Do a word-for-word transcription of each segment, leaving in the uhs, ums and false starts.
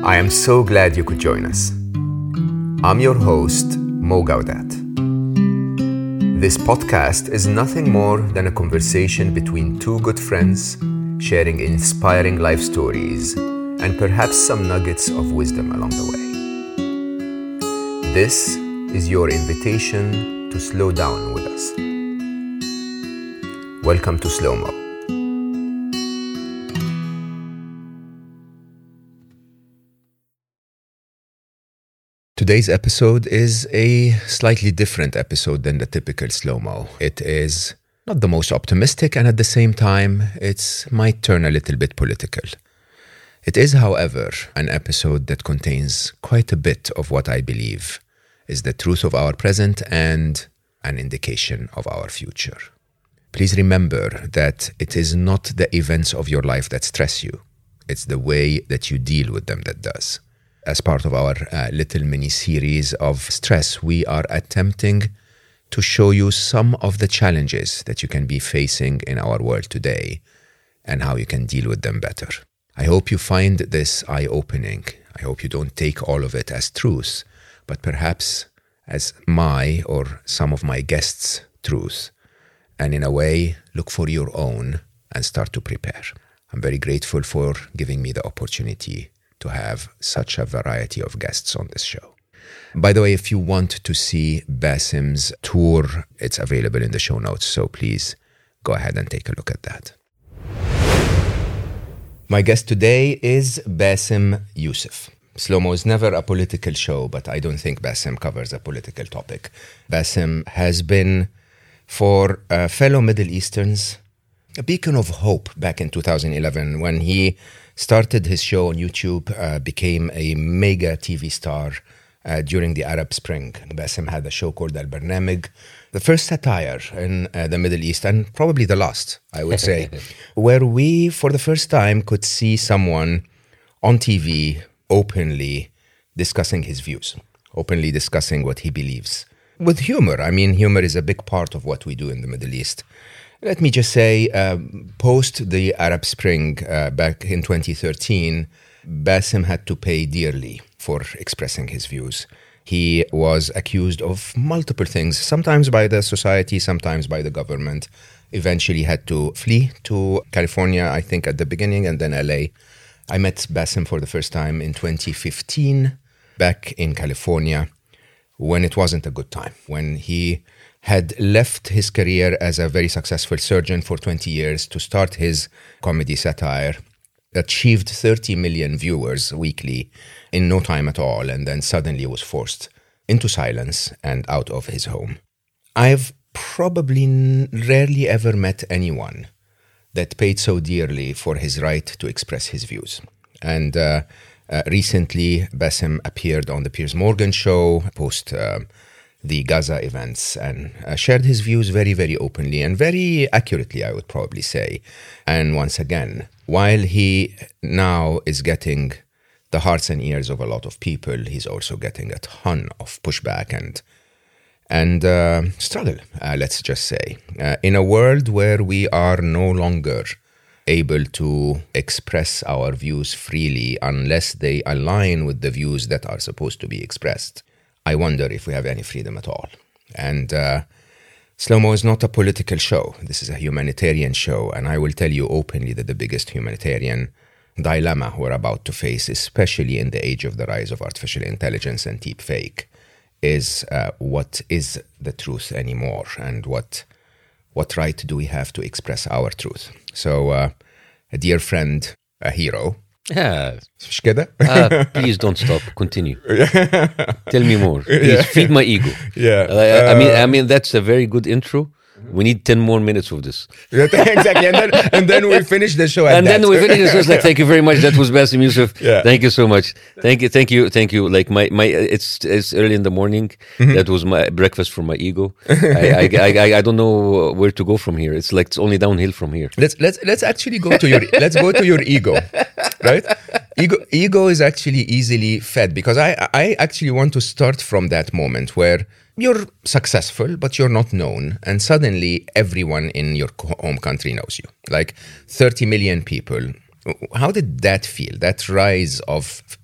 I am so glad you could join us. I'm your host, Mo Gaudat. This podcast is nothing more than a conversation between two good friends sharing inspiring life stories and perhaps some nuggets of wisdom along the way. This is your invitation to slow down with us. Welcome to Slow Mo. Today's episode is a slightly different episode than the typical Slow Mo. It is not the most optimistic, and at the same time, it might turn a little bit political. It is, however, an episode that contains quite a bit of what I believe is the truth of our present and an indication of our future. Please remember that it is not the events of your life that stress you. It's the way that you deal with them that does. As part of our uh, little mini-series of stress, we are attempting to show you some of the challenges that you can be facing in our world today and how you can deal with them better. I hope you find this eye-opening. I hope you don't take all of it as truth, but perhaps as my or some of my guests' truth, and in a way, look for your own and start to prepare. I'm very grateful for giving me the opportunity to have such a variety of guests on this show. By the way, if you want to see Basim's tour, it's available in the show notes, so please go ahead and take a look at that. My guest today is Basim Youssef. Slow Mo is never a political show, but I don't think Basim covers a political topic. Basim has been, for uh, fellow Middle Easterns, a beacon of hope back in two thousand eleven when he started his show on YouTube, uh, became a mega T V star uh, during the Arab Spring. Basim had a show called Al Barnamig, the first satire in uh, the Middle East, and probably the last, I would say, where we, for the first time, could see someone on T V openly discussing his views, openly discussing what he believes. With humor. I mean, humor is a big part of what we do in the Middle East. Let me just say, uh, post the Arab Spring uh, back in twenty thirteen, Basim had to pay dearly for expressing his views. He was accused of multiple things, sometimes by the society, sometimes by the government. Eventually had to flee to California, I think at the beginning, and then L A. I met Basim for the first time in twenty fifteen, back in California, when it wasn't a good time, when he had left his career as a very successful surgeon for twenty years to start his comedy satire, achieved thirty million viewers weekly in no time at all, and then suddenly was forced into silence and out of his home. I've probably n- rarely ever met anyone that paid so dearly for his right to express his views. And uh, uh, recently, Basim appeared on the Piers Morgan show, post uh, the Gaza events, and uh, shared his views very, very openly and very accurately, I would probably say. And once again, while he now is getting the hearts and ears of a lot of people, he's also getting a ton of pushback and and uh, struggle, uh, let's just say. Uh, in a world where we are no longer able to express our views freely unless they align with the views that are supposed to be expressed, I wonder if we have any freedom at all. And uh, Slow Mo is not a political show. This is a humanitarian show. And I will tell you openly that the biggest humanitarian dilemma we're about to face, especially in the age of the rise of artificial intelligence and deep fake, is uh, what is the truth anymore? And what what right do we have to express our truth? So uh, a dear friend, a hero, Yeah. مش كده؟ uh, please don't stop. Continue. Tell me more. Please Yeah. feed my ego. Yeah. Uh, I mean, I mean that's a very good intro. We need ten more minutes of this. Exactly. And then, and then we finish the show at And that. then we finish this. It's like, thank you very much. That was Basim Youssef. Yeah. Thank you so much. Thank you, thank you, thank you. Like my, my, it's it's early in the morning. Mm-hmm. That was my breakfast for my ego. I, I, I, I don't know where to go from here. It's like it's only downhill from here. Let's let's let's actually go to your let's go to your ego, right? Ego ego is actually easily fed, because I I actually want to start from that moment where you're successful, but you're not known. And suddenly everyone in your home country knows you. Like thirty million people. How did that feel? That rise of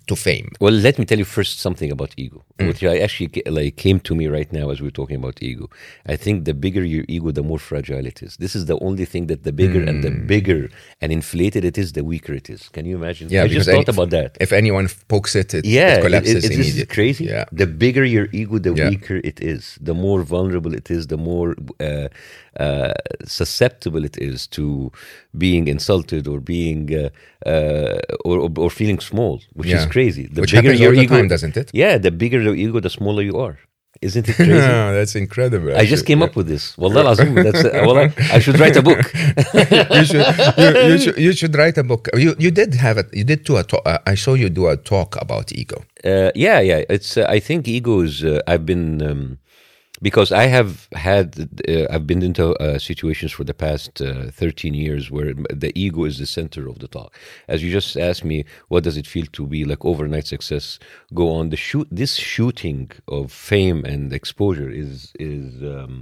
to fame? Well, let me tell you first something about ego, mm. which I actually ca- like came to me right now as we we're talking about ego. I think the bigger your ego, the more fragile it is. This is the only thing that the bigger mm. and the bigger and inflated it is, the weaker it is. Can you imagine? Yeah, I just thought any, about that. If anyone pokes it, it, yeah, it collapses it, it, immediately. This is crazy. Yeah. The bigger your ego, the yeah. weaker it is. The more vulnerable it is, the more uh, uh, susceptible it is to being insulted or being uh, uh, or, or, or feeling small, which yeah. is crazy. The which bigger happens your all the ego, time, doesn't it? Yeah, the bigger the ego, the smaller you are. Isn't it crazy? No, that's incredible. I just came yeah. up with this. Wallah lazim, that's uh, wallah, I should write a book. you, should, you, you, should, you should write a book. You you did have it. You did do a talk. Uh, I saw you do a talk about ego. Uh, yeah, yeah. It's. Uh, I think ego is. Uh, I've been. Um, Because I have had, uh, I've been into uh, situations for the past uh, thirteen years where the ego is the center of the talk. As you just asked me, what does it feel to be like overnight success? Go on the shoot. This shooting of fame and exposure is is um,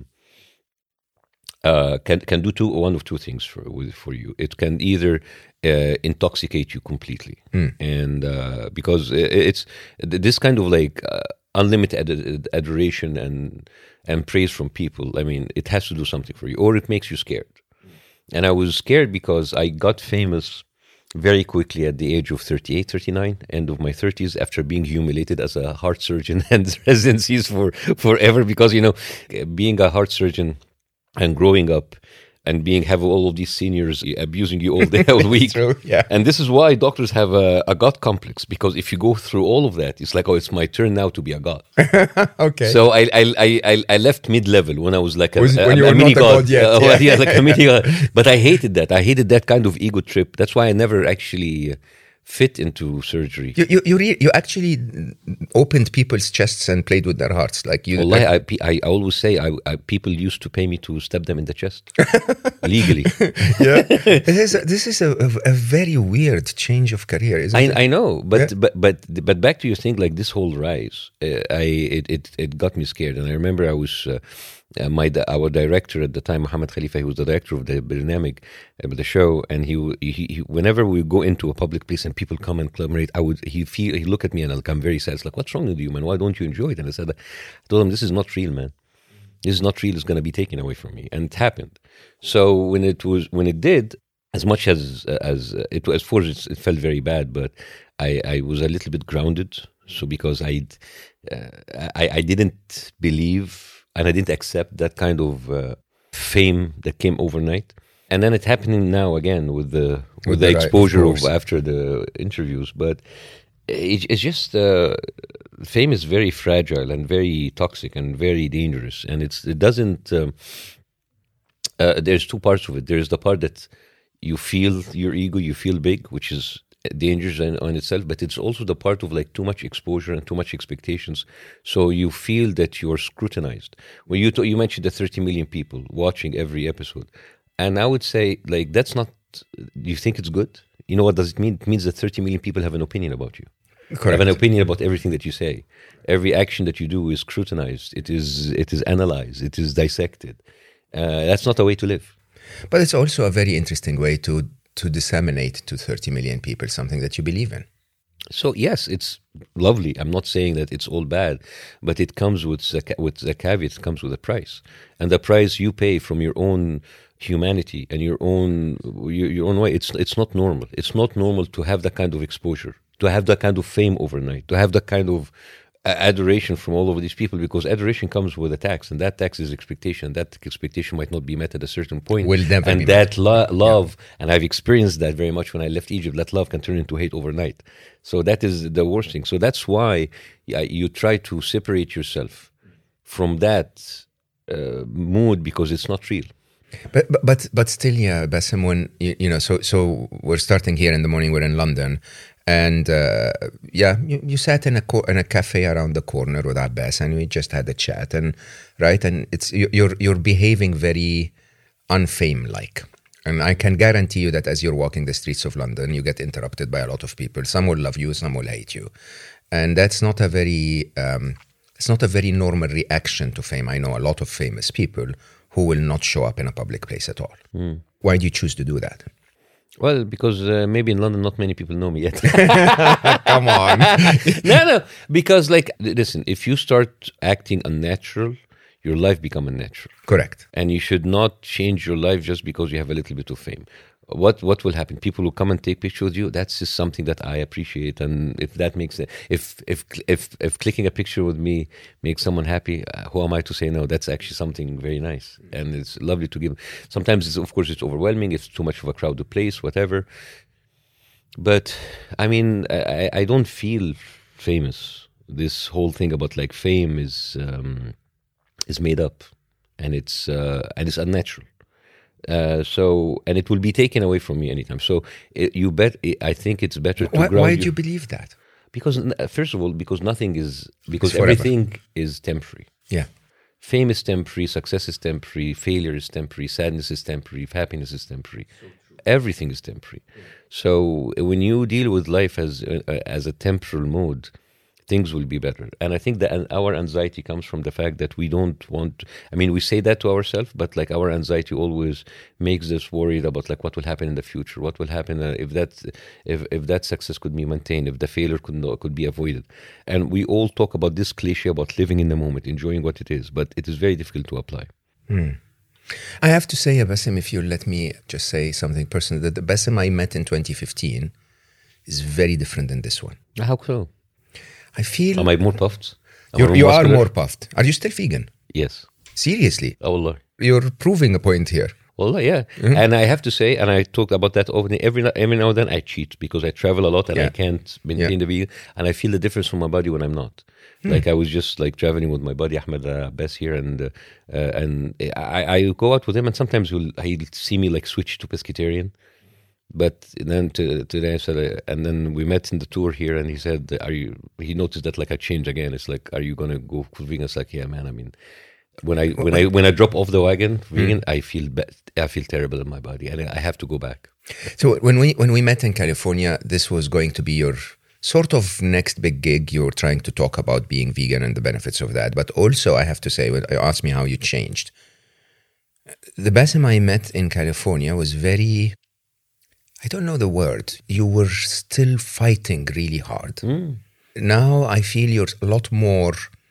uh, can can do two one of two things for for you. It can either uh, intoxicate you completely, mm. and uh, because it's this kind of like. Uh, unlimited ad- adoration and and praise from people, I mean, it has to do something for you, or it makes you scared. And I was scared because I got famous very quickly at the age of thirty-eight, thirty-nine, end of my thirties, after being humiliated as a heart surgeon and residencies for forever. Because, you know, being a heart surgeon and growing up and being have all of these seniors abusing you all day, all week. True, yeah. And this is why doctors have a, a god complex, because if you go through all of that, it's like, oh, it's my turn now to be a god. Okay. So I I I I left mid level when I was like a, was, a, when you a were mini not god. a god yet. Uh, yeah. yeah, like a mini god. But I hated that. I hated that kind of ego trip. That's why I never actually fit into surgery. You you you, re- you actually opened people's chests and played with their hearts, like you. Wallahi, like, I, I always say I, I people used to pay me to stab them in the chest legally. Yeah, this is a, this is a, a, a very weird change of career, isn't I, it? I know, but Yeah. but but but back to your thing, like this whole rise, uh, I it, it it got me scared, and I remember I was. Uh, Uh, my our director at the time, Mohammed Khalifa, he was the director of the Barnamij, uh, the show, and he, he he whenever we go into a public place and people come and collaborate, I would he feel he look at me and I'll come very sad. It's like, what's wrong with you, man? Why don't you enjoy it? And I said, I told him, this is not real, man. This is not real. It's going to be taken away from me, and it happened. So when it was when it did, as much as as uh, it was, for it, it felt very bad, but I I was a little bit grounded. So because I uh, I I didn't believe. And I didn't accept that kind of uh, fame that came overnight. And then it's happening now again with the with, With the, the exposure right, of of after the interviews. But it, it's just uh, fame is very fragile and very toxic and very dangerous. And it's it doesn't. Um, uh, there's two parts of it. There's the part that you feel your ego, you feel big, which is dangerous on, on itself, but it's also the part of like too much exposure and too much expectations. So you feel that you're scrutinized. When you t- you mentioned the thirty million people watching every episode, and I would say like that's not. Do you think it's good? You know what does it mean? It means that thirty million people have an opinion about you. Correct. Have an opinion about everything that you say. Every action that you do is scrutinized. It is it is analyzed. It is dissected. Uh, that's not a way to live. But it's also a very interesting way to. to disseminate to thirty million people something that you believe in. So yes, it's lovely. I'm not saying that it's all bad, but it comes with the, with the caveat, it comes with a price. And the price you pay from your own humanity and your own your, your own way, it's it's not normal. It's not normal to have that kind of exposure, to have that kind of fame overnight, to have that kind of adoration from all of these people, because adoration comes with a tax, and that tax is expectation. That expectation might not be met at a certain point. Will never and be that met. lo- love, yeah. And I've experienced that very much when I left Egypt, that love can turn into hate overnight. So that is the worst thing. So that's why yeah, you try to separate yourself from that uh, mood, because it's not real. But but but, but still, yeah, Bassem, when, you, you know, so, so we're starting here in the morning, we're in London. And uh, yeah, you, you sat in a co- in a cafe around the corner with Abbas, and we just had a chat, and right, and it's you- you're you're behaving very unfame-like, and I can guarantee you that as you're walking the streets of London, you get interrupted by a lot of people. Some will love you, some will hate you, and that's not a very um, it's not a very normal reaction to fame. I know a lot of famous people who will not show up in a public place at all. Mm. Why do you choose to do that? Well, because uh, maybe in London not many people know me yet. Come on. no, no, because like, listen, if you start acting unnatural, your life become unnatural. Correct. And you should not change your life just because you have a little bit of fame. What what will happen? People will come and take pictures with you. That's just something that I appreciate. And if that makes it, if if if if clicking a picture with me makes someone happy, uh, who am I to say no? That's actually something very nice, and it's lovely to give. Sometimes, it's, of course, it's overwhelming. It's too much of a crowded place, whatever. But I mean, I, I don't feel famous. This whole thing about like fame is um, is made up, and it's uh, and it's unnatural. Uh, so, and it will be taken away from me anytime. So, it, you bet. I think it's better to Why, ground why do you. you believe that? Because uh, first of all, because nothing is because It's forever. everything is temporary. Yeah. Fame is temporary, success is temporary, failure is temporary, sadness is temporary, happiness is temporary. Everything is temporary. So when you deal with life as uh, as a temporal mode, things will be better. And I think that our anxiety comes from the fact that we don't want, I mean, we say that to ourselves, but like our anxiety always makes us worried about like what will happen in the future, what will happen uh, if that if, if that success could be maintained, if the failure could no, could be avoided. And we all talk about this cliche about living in the moment, enjoying what it is, but it is very difficult to apply. Hmm. I have to say, Bassem, if you let me just say something personal, that the Bassem I met in twenty fifteen is very different than this one. How so? I feel... Am I more puffed? Am I You're, more you are muscular? more puffed. Are you still vegan? Yes. Seriously? Oh, Allah. You're proving a point here. Well, yeah. Mm-hmm. And I have to say, and I talk about that often, every, every now and then I cheat because I travel a lot and Yeah. I can't maintain Yeah. the vegan. And I feel the difference from my body when I'm not. Hmm. Like I was just like traveling with my buddy Ahmed uh, Abbas here, and uh, uh, and I, I go out with him, and sometimes he'll, he'll see me like switch to pescatarian. But then to, today I said, uh, and then we met in the tour here, and he said, "Are you?" He noticed that like I changed again. It's like, "Are you gonna go vegan?" It's like, "Yeah, man. I mean, when I when I when I drop off the wagon vegan, I feel ba- I feel terrible in my body, and I have to go back." So when we when we met in California, this was going to be your sort of next big gig. You were trying to talk about being vegan and the benefits of that. But also, I have to say, when you asked me how you changed, the Bassem I met in California was very, I don't know the word. You were still fighting really hard. Mm. Now I feel you're a lot more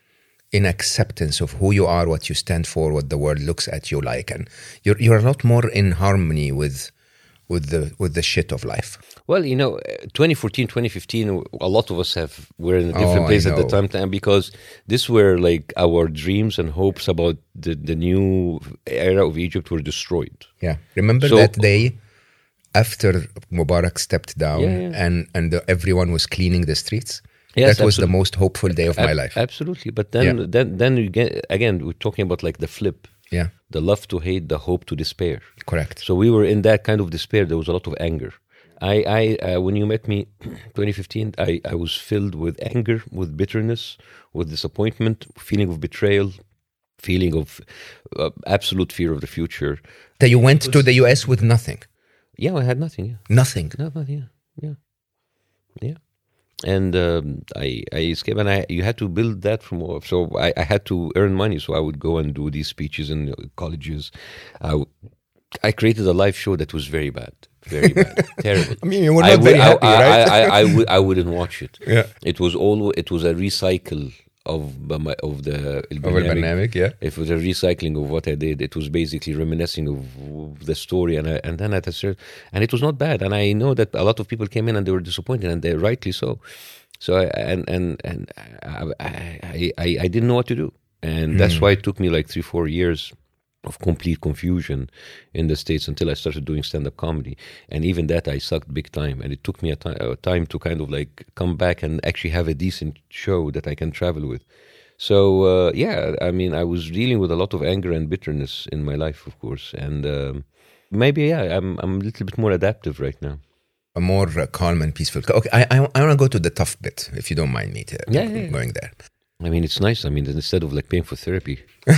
in acceptance of who you are, what you stand for, what the world looks at you like, and you're you're a lot more in harmony with with the with the shit of life. Well, you know, twenty fourteen, twenty fifteen, a lot of us have were in a different Oh, I place at the know. time, time because this were like our dreams and hopes about the, the new era of Egypt were destroyed. Yeah, remember So- that day after Mubarak stepped down Yeah, yeah. and and the, everyone was cleaning the streets. Yes, that was the absolutely. most hopeful day of my Ab- life. Absolutely. But then, Yeah. then, then you get, again, we're talking about like the flip, Yeah, the love to hate, the hope to despair. correct. So we were in that kind of despair. There was a lot of anger. I, I uh, when you met me twenty fifteen, I, I was filled with anger, with bitterness, with disappointment, feeling of betrayal, feeling of uh, absolute fear of the future. That you went to the U S with nothing, Yeah, I had nothing. Yeah, nothing. no, nothing. Yeah, yeah, yeah. And um, I I escaped, and I you had to build that from. So I, I had to earn money. So I would go and do these speeches in uh, colleges. I, w- I created a live show that was very bad, very bad, terrible. I mean, you were I not very would- I- happy, I, right? I, I, I, would, I wouldn't watch it. Yeah. It was all. It was a recycle of the- my- of the El Over Barnamij. dynamic, yeah. It was a recycling of what I did. It was basically reminiscing of, of the story, and I, and then at a certain, and it was not bad. And I know that a lot of people came in and they were disappointed, and they rightly so. So I, and and and I, I I I didn't know what to do, and that's why it took me like three four years of complete confusion in the States until I started doing stand-up comedy. And even that I sucked big time, and it took me a, ti- a time to kind of like come back and actually have a decent show that I can travel with. So uh, yeah, I mean, I was dealing with a lot of anger and bitterness in my life, of course, and um, maybe yeah, I'm I'm a little bit more adaptive right now. A more uh, calm and peaceful. Okay, I I, I want to go to the tough bit, if you don't mind me to, Yeah, yeah, yeah. going there. I mean, it's nice. I mean, instead of like paying for therapy.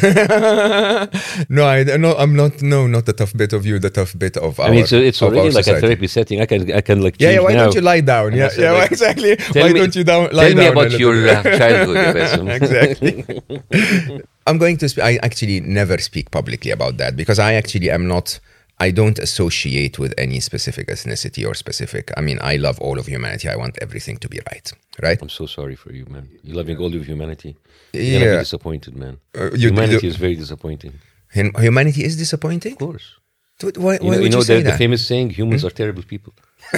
no, I no, I'm not. No, not the tough bit of you. The tough bit of our. I mean, it's, it's of our already like a society. therapy setting. I can I can like Yeah, yeah. change Why now. don't you lie down? And Yeah, I said, yeah. like, Exactly. Tell Why me- don't you down? Lie Tell me down a about little your bit? uh, childhood, Bassem. Exactly. I'm going to. Sp- I actually never speak publicly about that because I actually am not I don't associate with any specific ethnicity or specific. I mean, I love all of humanity. I want everything to be right, right? I'm so sorry for you, man. You're loving all of humanity. You're Yeah. gonna be disappointed, man. Uh, you- humanity you- is very disappointing. Hum- Humanity is disappointing? Of course. Why, why You know, would you you know say the, the that? famous saying, humans are terrible people.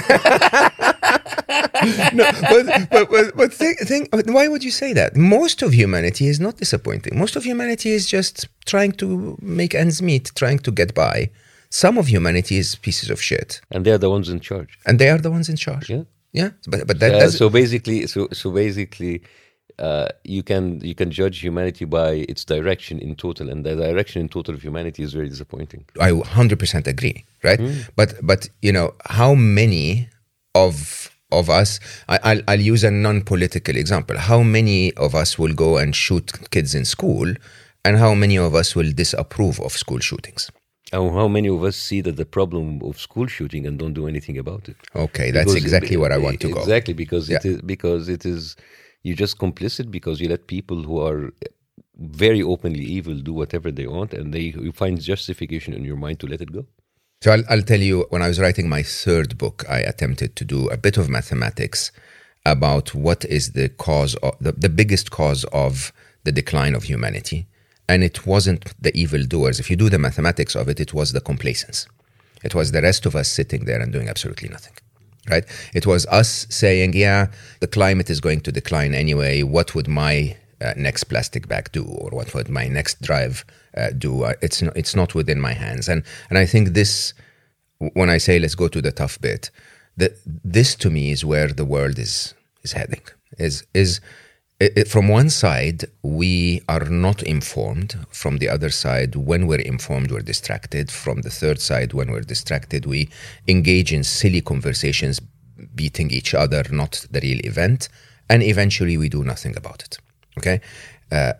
but but, but, but think, think, why would you say that? Most of humanity is not disappointing. Most of humanity is just trying to make ends meet, trying to get by. Some of humanity is pieces of shit, And they're the ones in charge. and they are the ones in charge. Yeah. Yeah, but but that Uh, doesn't. so basically, so so basically, uh, you can you can judge humanity by its direction in total, and the direction in total of humanity is very disappointing. I one hundred percent agree, right? But but you know how many of of us? I, I'll I'll use a non-political example. How many of us will go and shoot kids in school, and how many of us will disapprove of school shootings? And how many of us see that the problem of school shooting and don't do anything about it? Okay, that's Because exactly it- where I want to go. Exactly, because it Yeah. is because it is you're just complicit because you let people who are very openly evil do whatever they want, and they you find justification in your mind to let it go. So I'll, I'll tell you, when I was writing my third book, I attempted to do a bit of mathematics about what is the cause of the, the biggest cause of the decline of humanity. And it wasn't the evildoers. If you do the mathematics of it, it was the complacence. It was the rest of us sitting there and doing absolutely nothing, right? It was us saying, yeah, the climate is going to decline anyway. What would my uh, next plastic bag do? Or what would my next drive uh, do? Uh, it's, no, it's not within my hands. And, and I think this, when I say let's go to the tough bit, the, this to me is where the world is, is heading, is, is, It, it, from one side, we are not informed. From the other side, when we're informed, we're distracted. From the third side, when we're distracted, we engage in silly conversations, beating each other, not the real event. And eventually, we do nothing about it. Okay? Uh,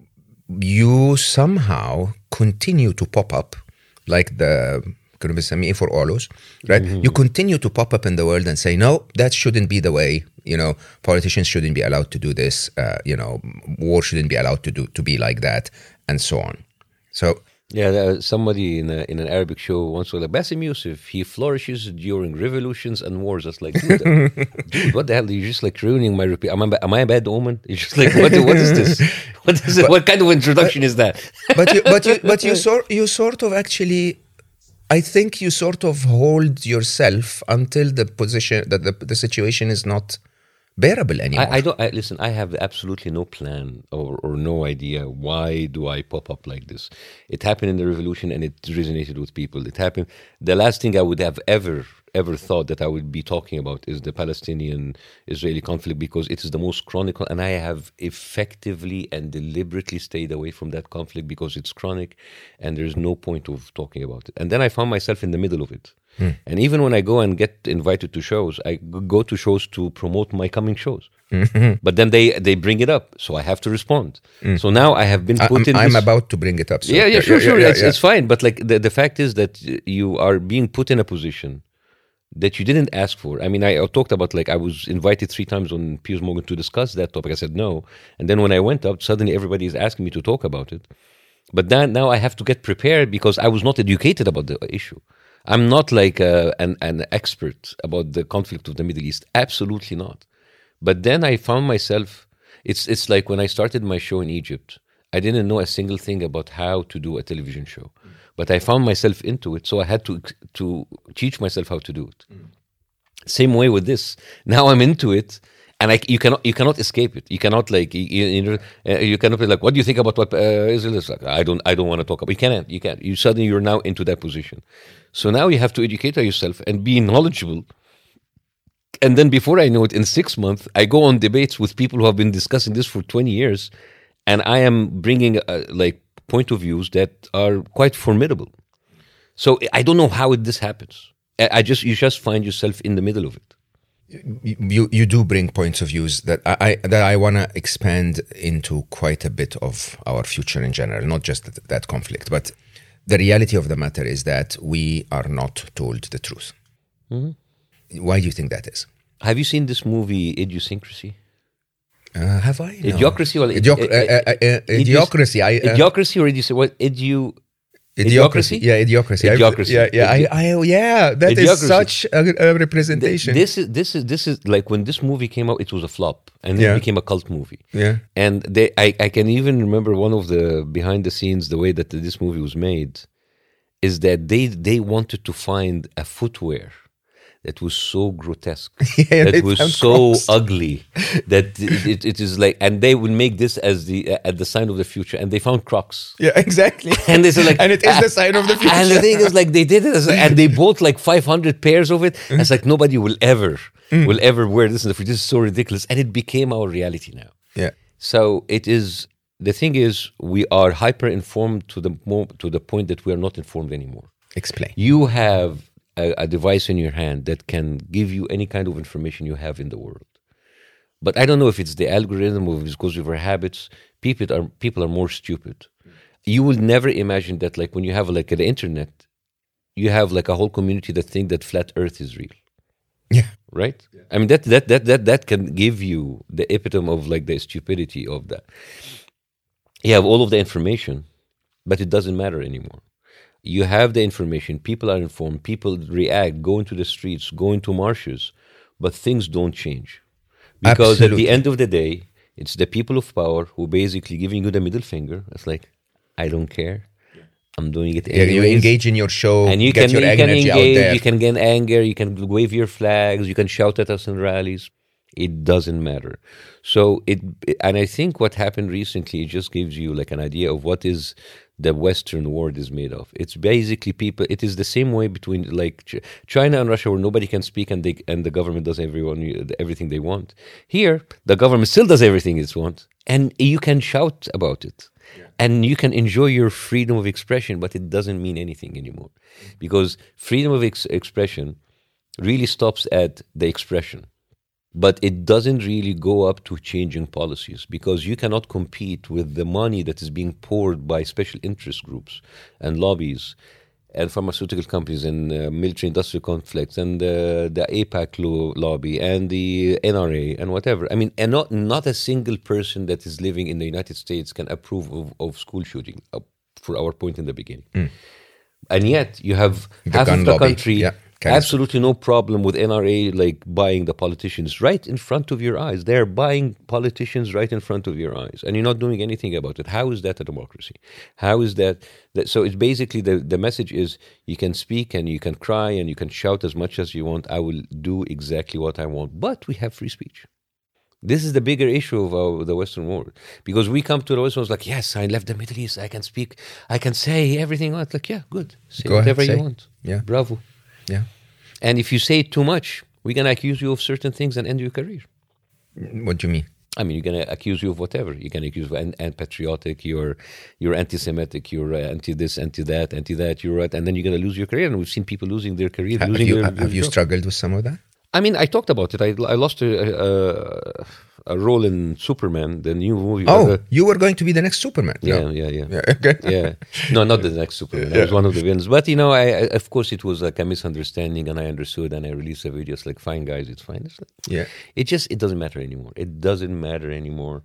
you somehow continue to pop up like the for Orlos, right? Mm-hmm. You continue to pop up in the world and say, no, that shouldn't be the way. You know, politicians shouldn't be allowed to do this. Uh, you know, war shouldn't be allowed to do to be like that, and so on. So yeah, there, somebody in a, in an Arabic show once was like, Bassem Youssef, he flourishes during revolutions and wars. I was like, dude, dude, what the hell? You're just like ruining my repeat. Am I, am I a bad omen? You're just like, what, what is this? What is it? But, what kind of introduction but, is that? but you, but you, but you sort you sort of actually. I think you sort of hold yourself until the position that the, the situation is not bearable anymore. I, I don't I, listen. I have absolutely no plan or, or no idea why do I pop up like this. It happened in the revolution and it resonated with people. It happened. The last thing I would have ever ever thought that I would be talking about is the Palestinian-Israeli conflict because it is the most chronic, and I have effectively and deliberately stayed away from that conflict because it's chronic and there's no point of talking about it. And then I found myself in the middle of it. Hmm. And even when I go and get invited to shows, I go to shows to promote my coming shows. Mm-hmm. But then they, they bring it up, so I have to respond. Mm. So now I have been put I'm, in I'm this... about to bring it up. So yeah, yeah, sure, yeah, sure. Yeah, it's, yeah. it's fine. But like the, the fact is that you are being put in a position that you didn't ask for. I mean, I, I talked about like I was invited three times on Piers Morgan to discuss that topic. I said no. And then when I went up, suddenly everybody is asking me to talk about it. But then now I have to get prepared because I was not educated about the issue. I'm not like a, an, an expert about the conflict of the Middle East. Absolutely not. But then I found myself, it's it's like when I started my show in Egypt, I didn't know a single thing about how to do a television show. Mm. But I found myself into it, so I had to to teach myself how to do it. Mm. Same way with this. Now I'm into it, and I, you cannot you cannot escape it. You cannot like you, you know uh, you cannot be like, what do you think about what uh, Israel is like? I don't I don't want to talk about. You can't you can't. You suddenly you're now into that position. So now you have to educate yourself and be knowledgeable. And then before I know it, in six months, I go on debates with people who have been discussing this for twenty years, and I am bringing uh, like point of views that are quite formidable. So I don't know how it, this happens. I just you just find yourself in the middle of it. You you do bring points of views that I, I that I want to expand into quite a bit of our future in general, not just that, that conflict, but the reality of the matter is that we are not told the truth. Mm-hmm. Why do you think that is? Have you seen this movie, Idiosyncrasy? Uh, have I? No. Idiocracy or Idioc- uh, uh, uh, uh, Idiocracy? I, uh, Idiocracy or Idiocracy? What, idiu... Idiocracy. Yeah, idiocracy. Idiocracy. Yeah, yeah. Idi- I, I, yeah. That Idiocracy. is such a, a representation. This is this is this is like when this movie came out, it was a flop, and Yeah. it became a cult movie. Yeah. And they, I, I can even remember one of the behind the scenes, the way that this movie was made, is that they they wanted to find a footwear that was so grotesque, Yeah, that they was found so Crocs. ugly, that it, it, it is like, and they would make this as the uh, at the sign of the future, and they found Crocs. Yeah, exactly. And they said like, and it is the sign of the future. and the thing is, like, they did it, as, and they bought like five hundred pairs of it. It's like nobody will ever, will ever wear this in the future. This is so ridiculous, and it became our reality now. Yeah. So it is. The thing is, we are hyper informed to the mo- to the point that we are not informed anymore. Explain. You have a, a device in your hand that can give you any kind of information you have in the world. But I don't know if it's the algorithm or if it's because of our habits. People are people are more stupid. You will never imagine that, like when you have like the internet, you have like a whole community that think that flat Earth is real, Yeah. right? Yeah. I mean that that that that that can give you the epitome of like the stupidity of that. You have all of the information, but it doesn't matter anymore. You have the information, people are informed, people react, go into the streets, go into marshes, but things don't change. Because Absolutely. at the end of the day, it's the people of power who basically giving you the middle finger. It's like, I don't care. I'm doing it Yeah, anyways. you engage in your show, and you get can, your you can energy out engage, there. you can get anger, you can wave your flags, you can shout at us in rallies. It doesn't matter. So it, and I think what happened recently, it just gives you like an idea of what is the Western world is made of. It's basically people. It is the same way between like Ch- China and Russia, where nobody can speak and they and the government does everyone everything they want. Here, the government still does everything it wants, and you can shout about it, yeah. and you can enjoy your freedom of expression, but it doesn't mean anything anymore, mm-hmm. because freedom of ex- expression really stops at the expression. But it doesn't really go up to changing policies, because you cannot compete with the money that is being poured by special interest groups and lobbies and pharmaceutical companies and uh, military-industrial conflicts and uh, the AIPAC lo- lobby and the N R A and whatever. I mean, and not not a single person that is living in the United States can approve of, of school shooting, uh, for our point in the beginning. Mm. And yet you have The half gun of the lobby. country... Yeah. Absolutely no problem with N R A like buying the politicians right in front of your eyes. They're buying politicians right in front of your eyes, and you're not doing anything about it. How is that a democracy? How is that? that so it's basically the, the message is you can speak and you can cry and you can shout as much as you want. I will do exactly what I want, but we have free speech. This is the bigger issue of our, the Western world, because we come to the Western world like, yes, I left the Middle East. I can speak. I can say everything. I want. Like, yeah, good. Say Go whatever ahead, you say. want. Yeah. Bravo. Yeah. And if you say it too much, we're going to accuse you of certain things and end your career. What do you mean? I mean, you're going to accuse you of whatever. You're going to accuse you of unpatriotic, you're, you're anti-Semitic, you're uh, anti-this, anti-that, anti-that, you're right. And then you're going to lose your career. And we've seen people losing their career. Have losing you, their, have their you job. struggled with some of that? I mean, I talked about it. I, I lost a, a, a role in Superman, the new movie. Oh, uh, you were going to be the next Superman. Yeah, No. yeah, yeah. Yeah, okay. yeah. No, not the next Superman. I was one of the villains. But, you know, I, I, of course, it was like a misunderstanding, and I understood, and I released a video. It's like, fine, guys, it's fine. It's like, Yeah. It just, it doesn't matter anymore. It doesn't matter anymore.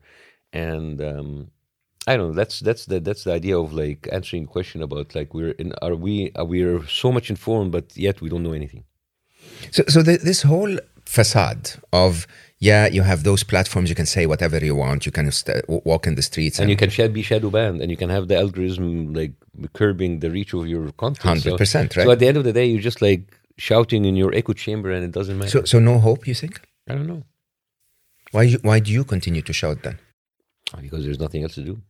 And um, I don't know. That's that's the that's the idea of like answering a question about like we're in. Are we are we are so much informed, but yet we don't know anything. So, so the, this whole facade of, yeah, you have those platforms, you can say whatever you want, you can st- walk in the streets. And, and you can sh- be shadow banned, and you can have the algorithm like curbing the reach of your content. one hundred percent, so, right? So at the end of the day, you're just like shouting in your echo chamber, and it doesn't matter. So, so no hope, you think? I don't know. Why, you, why do you continue to shout then? Because there's nothing else to do.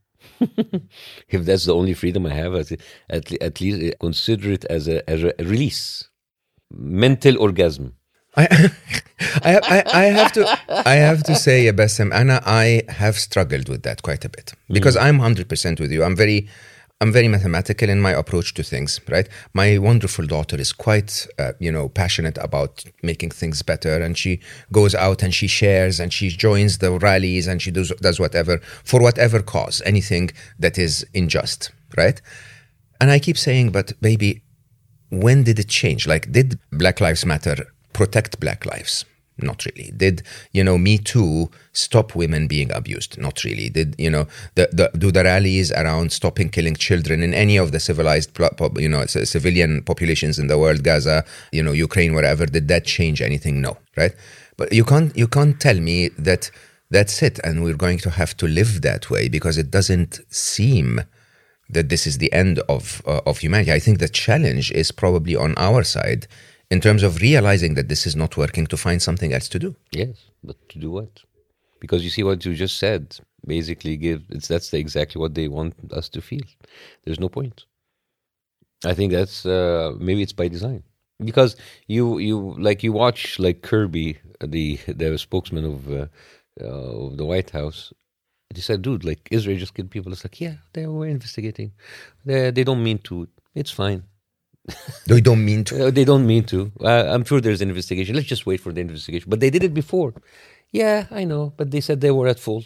If that's the only freedom I have, at, at, at least consider it as a, as a release. Mental orgasm. I, I, I, I have to, I have to say, Bassem, Anna, I have struggled with that quite a bit because mm. I'm one hundred percent with you. I'm very, I'm very mathematical in my approach to things, right? My wonderful daughter is quite, uh, you know, passionate about making things better, and she goes out and she shares and she joins the rallies and she does does whatever for whatever cause, anything that is unjust, right? And I keep saying, but baby, when did it change? Like, did Black Lives Matter protect Black lives? Not really. Did, you know, Me Too stop women being abused? Not really. Did, you know, the, the, do the rallies around stopping killing children in any of the civilized, you know, civilian populations in the world, Gaza, you know, Ukraine, wherever, did that change anything? No, right? But you can't, you can't tell me that that's it and we're going to have to live that way, because it doesn't seem that this is the end of uh, of humanity. I think the challenge is probably on our side in terms of realizing that this is not working, to find something else to do. Yes, but to do what? Because you see what you just said, basically give it's that's the, exactly what they want us to feel. There's no point. I think that's uh, maybe it's by design. Because you you like you watch like Kirby, the the spokesman of uh, uh, of the White House. He said, dude, like, Israel just killed people. It's like, yeah, they were investigating. They they don't mean to. It's fine. They don't mean to? They don't mean to. Uh, I'm sure there's an investigation. Let's just wait for the investigation. But they did it before. Yeah, I know. But they said they were at fault.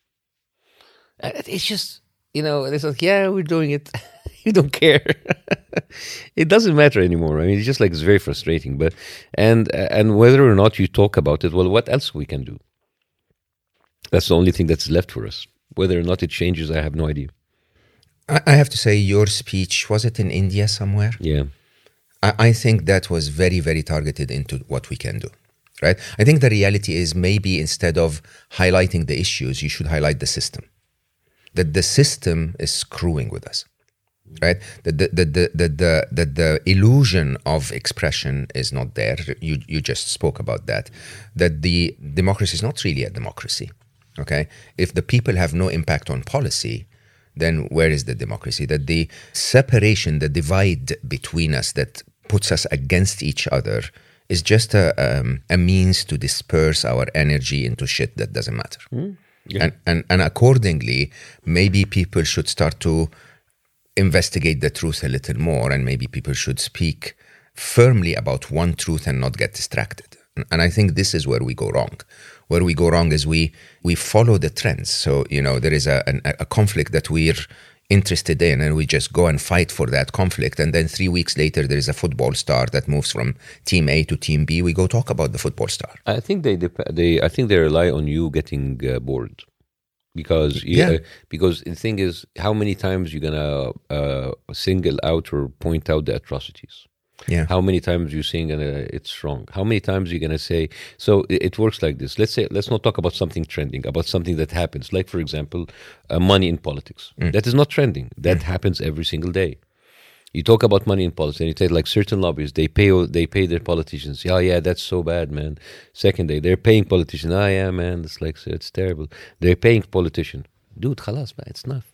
Uh, It's just, you know, it's like, yeah, we're doing it. You don't care. It doesn't matter anymore. I mean, it's just like, it's very frustrating. But and And whether or not you talk about it, well, what else we can do? That's the only thing that's left for us. Whether or not it changes, I have no idea. I, I have to say, your speech, was it in India somewhere? Yeah. I, I think that was very, very targeted into what we can do, right? I think the reality is, maybe instead of highlighting the issues, you should highlight the system. That the system is screwing with us, right? That the, the, the, the, the, the, the illusion of expression is not there. You, you just spoke about that. That the democracy is not really a democracy. Okay, if the people have no impact on policy, then where is the democracy? That the separation, the divide between us that puts us against each other is just a, um, a means to disperse our energy into shit that doesn't matter. Mm, yeah. and, and, and accordingly, maybe people should start to investigate the truth a little more, and maybe people should speak firmly about one truth and not get distracted. And I think this is where we go wrong. Where we go wrong is we we follow the trends. So, you know, there is a, a, a conflict that we're interested in, and we just go and fight for that conflict. And then three weeks later, there is a football star that moves from team A to team B. We go talk about the football star. I think they dep- they I think they rely on you getting uh, bored. Because you, yeah. uh, because the thing is, how many times you're gonna uh, single out or point out the atrocities? Yeah. How many times you saying uh, it's wrong? How many times you're gonna say? So it, it works like this. Let's say let's not talk about something trending, about something that happens. Like, for example, uh, money in politics. Mm. That is not trending. That mm. happens every single day. You talk about money in politics, and you take like certain lobbyists. They pay they pay their politicians. Yeah, yeah, that's so bad, man. Second day, they're paying politicians. Ah, yeah, man, it's like it's terrible. They're paying politician. Dude, khalas, man, it's enough.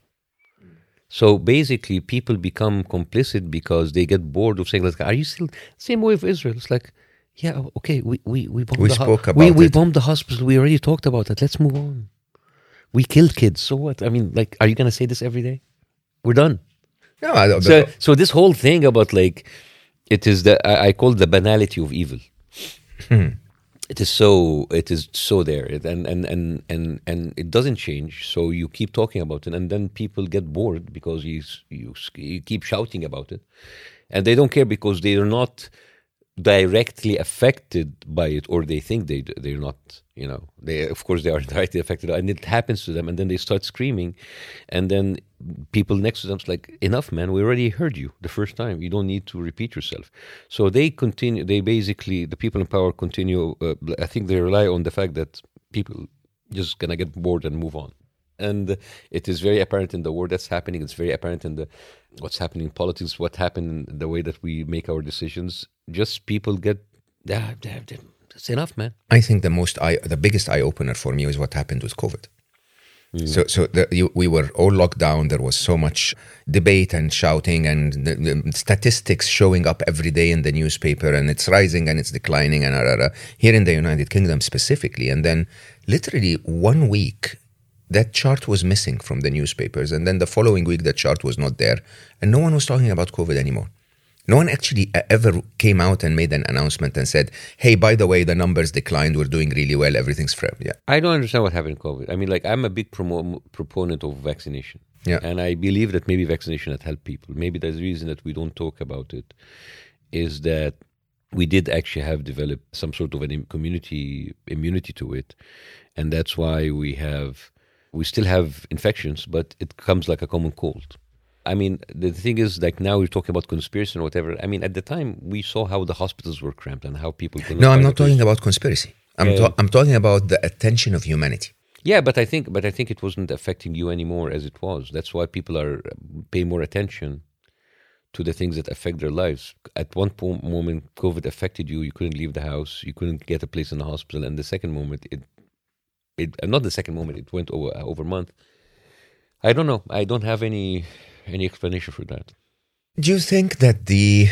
So basically, people become complicit because they get bored of saying, like, are you still same way of Israel? It's like, yeah, okay, we we we bombed we the spoke ho- about we, it. we bombed the hospital. We already talked about that. Let's move on. We killed kids. So what? I mean, like, are you gonna say this every day? We're done. No, I don't. So so this whole thing about like, it is the I, I call it the banality of evil. Hmm. It is so it is so there, it, and, and and and and it doesn't change. So you keep talking about it, and then people get bored because you you, you keep shouting about it, and they don't care because they are not directly affected by it, or they think they they're not. You know, they of course they are directly affected, and it happens to them, and then they start screaming, and then people next to them is like, enough, man, we already heard you the first time, you don't need to repeat yourself. So they continue, they basically, the people in power continue, uh, I think they rely on the fact that people just gonna get bored and move on. And it is very apparent in the war that's happening, it's very apparent in the what's happening in politics, what happened in the way that we make our decisions. Just people get, yeah, it's enough, man. I think the most eye, the biggest eye opener for me was what happened with COVID. Mm. So, so the, you, we were all locked down. There was so much debate and shouting, and the, the statistics showing up every day in the newspaper, and it's rising and it's declining, and uh, uh, here in the United Kingdom specifically. And then, literally one week, that chart was missing from the newspapers, and then the following week, that chart was not there, and no one was talking about COVID anymore. No one actually ever came out and made an announcement and said, hey, by the way, the numbers declined, we're doing really well, everything's fair. Yeah. I don't understand what happened in COVID. I mean, like, I'm a big promo- proponent of vaccination. Yeah. And I believe that maybe vaccination had helped people. Maybe there's a reason that we don't talk about it is that we did actually have developed some sort of an im- community immunity to it. And that's why we have, we still have infections, but it comes like a common cold. I mean, the thing is, like now we're talking about conspiracy and whatever. I mean, at the time we saw how the hospitals were cramped and how people couldn't No, I'm find not a place. talking about conspiracy. I'm, Yeah. ta- I'm talking about the attention of humanity. Yeah, but I think, but I think it wasn't affecting you anymore as it was. That's why people are pay more attention to the things that affect their lives. At one po- moment, COVID affected you. You couldn't leave the house. You couldn't get a place in the hospital. And the second moment, it, it, uh, not the second moment, it went over over a month. I don't know. I don't have any any explanation for that. Do you think that the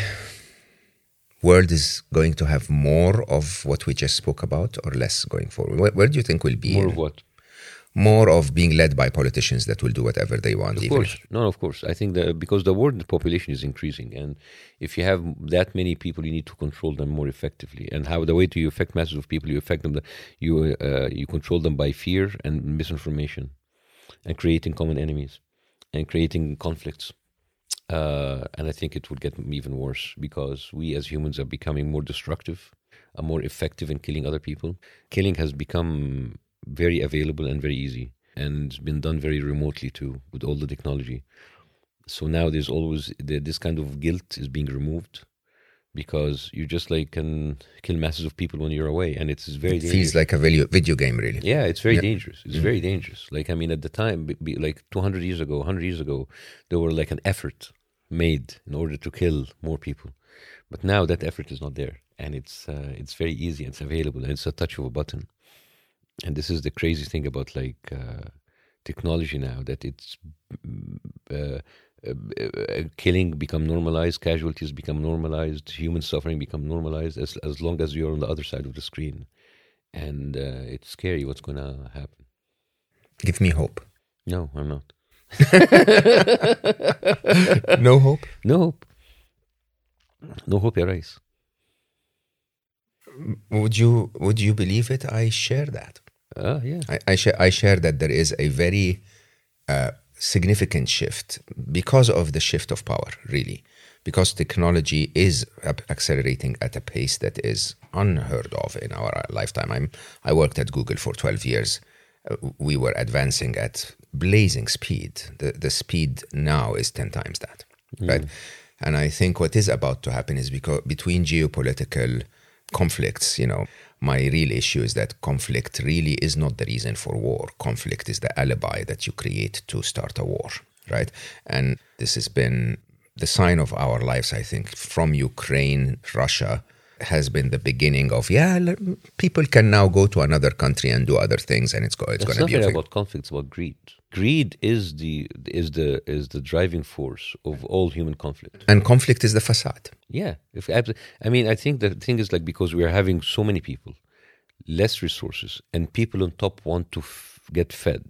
world is going to have more of what we just spoke about or less going forward? Where, where do you think we'll be? More in? of what? More of being led by politicians that will do whatever they want. Of even course, if- no, of course. I think that because the world population is increasing, and if you have that many people, you need to control them more effectively. And how the way to you affect masses of people, you affect them, you uh, you control them by fear and misinformation, and creating common enemies, and creating conflicts. Uh, and I think it would get even worse because we as humans are becoming more destructive, are more effective in killing other people. Killing has become very available and very easy, and it's been done very remotely too with all the technology. So now there's always the, this kind of guilt is being removed because you just like can kill masses of people when you're away, and it's very It dangerous. feels like a video, video game, really. Yeah, it's very Yeah. dangerous. It's very dangerous. Like, I mean, at the time, be, be, like two hundred years ago, one hundred years ago, there were like an effort made in order to kill more people. But now that effort is not there. And it's uh, it's very easy, and it's available, and it's a touch of a button. And this is the crazy thing about like uh, technology now, that it's uh, uh, uh, killing become normalized, casualties become normalized, human suffering become normalized as, as long as you're on the other side of the screen. And uh, it's scary what's going to happen. Give me hope. No, I'm not. No hope? No hope. No hope, يا ريس. Would you would you believe it? I share that. Ah, yeah. I I, sh- I share that there is a very uh, significant shift because of the shift of power, really, because technology is ap- accelerating at a pace that is unheard of in our lifetime. I'm I worked at Google for twelve years. Uh, we were advancing at blazing speed. The the speed now is ten times that, right? And I think what is about to happen is because between geopolitical conflicts, you know, my real issue is that conflict really is not the reason for war. Conflict is the alibi that you create to start a war, right? And this has been the sign of our lives, I think, from Ukraine, Russia, has been the beginning of, yeah, l- people can now go to another country and do other things, and it's, go, it's It's going not to be really okay. about conflict, it's about greed. Greed is the is the is the driving force of all human conflict. And conflict is the facade. Yeah, if abs- I mean, I think the thing is like because we are having so many people, less resources, and people on top want to f- get fed,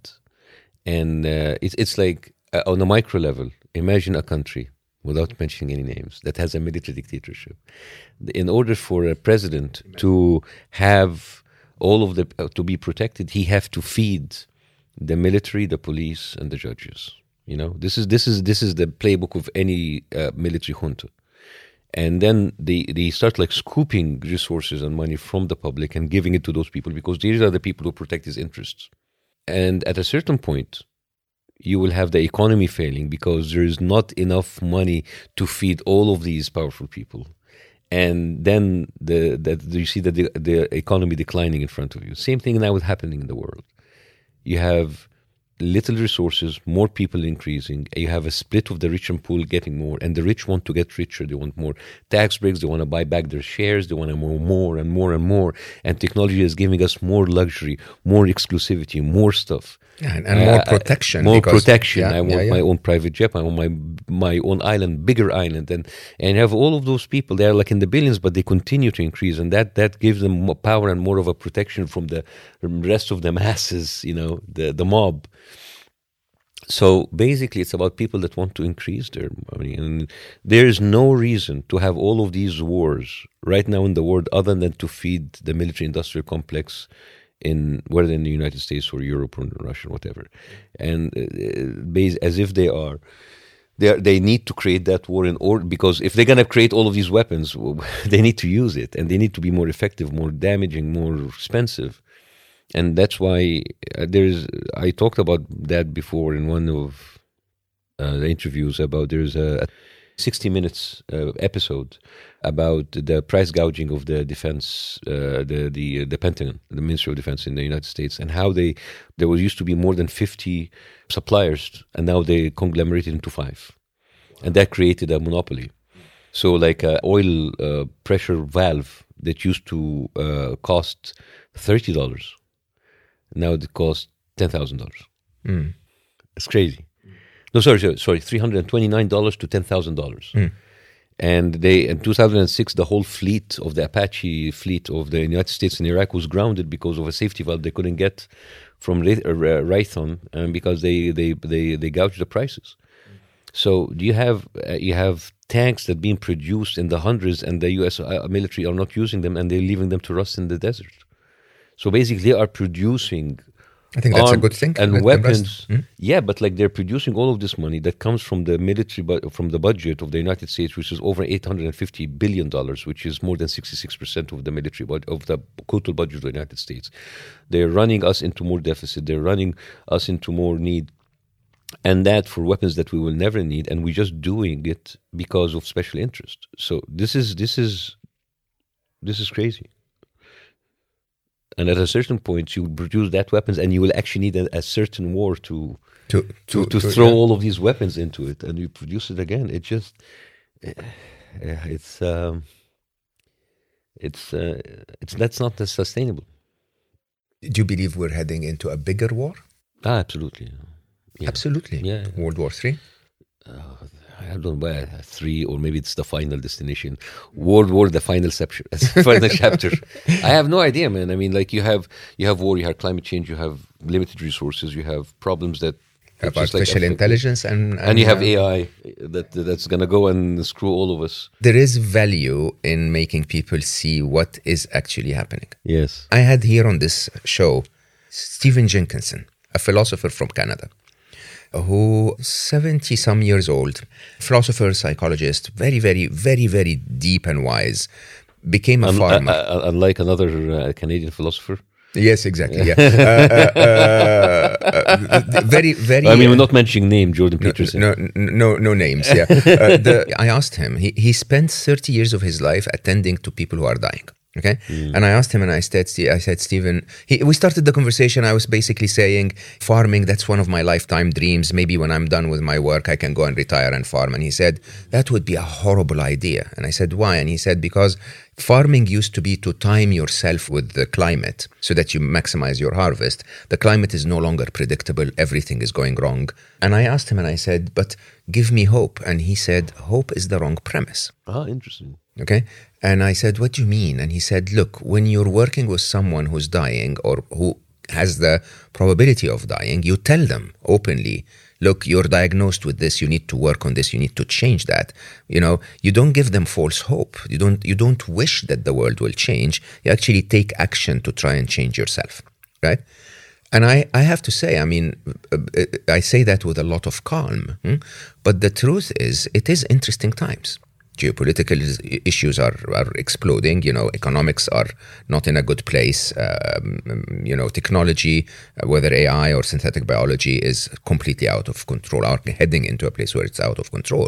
and uh, it's it's like uh, on a micro level. Imagine a country, without mentioning any names, that has a military dictatorship. In order for a president to have all of the uh, to be protected, he have to feed the military, the police, and the judges. You know, this is this is this is the playbook of any uh, military junta. And then they, they start like scooping resources and money from the public and giving it to those people because these are the people who protect his interests. And at a certain point, you will have the economy failing because there is not enough money to feed all of these powerful people. And then the, the, you see the, the, the economy declining in front of you. Same thing now is happening in the world. You have little resources, more people increasing. You have a split of the rich and poor getting more, and the rich want to get richer. They want more tax breaks. They want to buy back their shares. They want to more, more and more and more. And technology is giving us more luxury, more exclusivity, more stuff. Yeah, and, and more Uh, protection. More because- protection. yeah, I want yeah, yeah. my own private jet. I want my my own island, bigger island, and and you have all of those people. They are like in the billions, but they continue to increase, and that that gives them more power and more of a protection from the rest of the masses. You know, the the mob. So basically, it's about people that want to increase their money, and there is no reason to have all of these wars right now in the world other than to feed the military-industrial complex in whether in the United States or Europe or Russia or whatever, and uh, bas- as if they are they are, they need to create that war in order, because if they're going to create all of these weapons, they need to use it, and they need to be more effective, more damaging, more expensive. And that's why uh, there's, I talked about that before in one of uh, the interviews, about there's a sixty minutes uh, episode about the price gouging of the defense, uh, the, the, the Pentagon, the Ministry of Defense in the United States, and how they, there was used to be more than fifty suppliers, and now they conglomerated into five. And that created a monopoly. So like an oil uh, pressure valve that used to uh, cost thirty dollars, now it costs ten thousand dollars. Mm. It's crazy. No, sorry, sorry, sorry three hundred twenty-nine dollars to ten thousand dollars. Mm. And they, in two thousand six, the whole fleet of the Apache fleet of the United States in Iraq was grounded because of a safety valve they couldn't get from Raytheon, um, because they, they, they, they gouged the prices. Mm. So do you have uh, you have tanks that are being produced in the hundreds, and the U S uh, military are not using them, and they're leaving them to rust in the desert. So basically, they are producing. I think that's a good thing. And weapons. Hmm? Yeah, but like they're producing all of this money that comes from the military, bu- from the budget of the United States, which is over eight hundred fifty billion dollars, which is more than sixty-six percent of the military budget, of the total budget of the United States. They're running us into more deficit. They're running us into more need. And that for weapons that we will never need, and we're just doing it because of special interest. So this is this is this is crazy. And at a certain point, you produce that weapons, and you will actually need a, a certain war to to to, to, to throw yeah. all of these weapons into it, and you produce it again. It just it's um, it's uh, it's that's not sustainable. Do you believe we're heading into a bigger war? Ah, absolutely. Yeah. Absolutely. Yeah. World War Three. Uh, I don't know, uh, three, or maybe it's the final destination. World War, the final chapter. final chapter. I have no idea, man. I mean, like you have you have war, you have climate change, you have limited resources, you have problems that have artificial like intelligence, and, and and you have A I that that's gonna go and screw all of us. There is value in making people see what is actually happening. Yes, I had here on this show Stephen Jenkinson, a philosopher from Canada, who seventy some years old, philosopher, psychologist, very, very, very, very deep and wise, became a Un- farmer. Uh, uh, unlike another uh, Canadian philosopher. Yes, exactly. Yeah, uh, uh, uh, very, very. I mean, we're not mentioning name, Jordan Peterson. No, no, no, no names. Yeah, uh, the, I asked him. He he spent thirty years of his life attending to people who are dying. Okay, mm. and I asked him, and I said, I said, Stephen, he, we started the conversation. I was basically saying, farming, that's one of my lifetime dreams. Maybe when I'm done with my work, I can go and retire and farm. And he said, that would be a horrible idea. And I said, why? And he said, because farming used to be to time yourself with the climate so that you maximize your harvest. The climate is no longer predictable. Everything is going wrong. And I asked him, and I said, but give me hope. And he said, hope is the wrong premise. Ah, interesting. Okay. And I said, what do you mean? And he said, look, when you're working with someone who's dying or who has the probability of dying, you tell them openly, look, you're diagnosed with this, you need to work on this, you need to change that. You know, you don't give them false hope. You don't, you don't wish that the world will change. You actually take action to try and change yourself, right? And I, I have to say, I mean, I say that with a lot of calm, hmm? But the truth is, it is interesting times. Geopolitical issues are, are exploding. You know, economics are not in a good place. Um, you know, technology, whether A I or synthetic biology, is completely out of control, are heading into a place where it's out of control.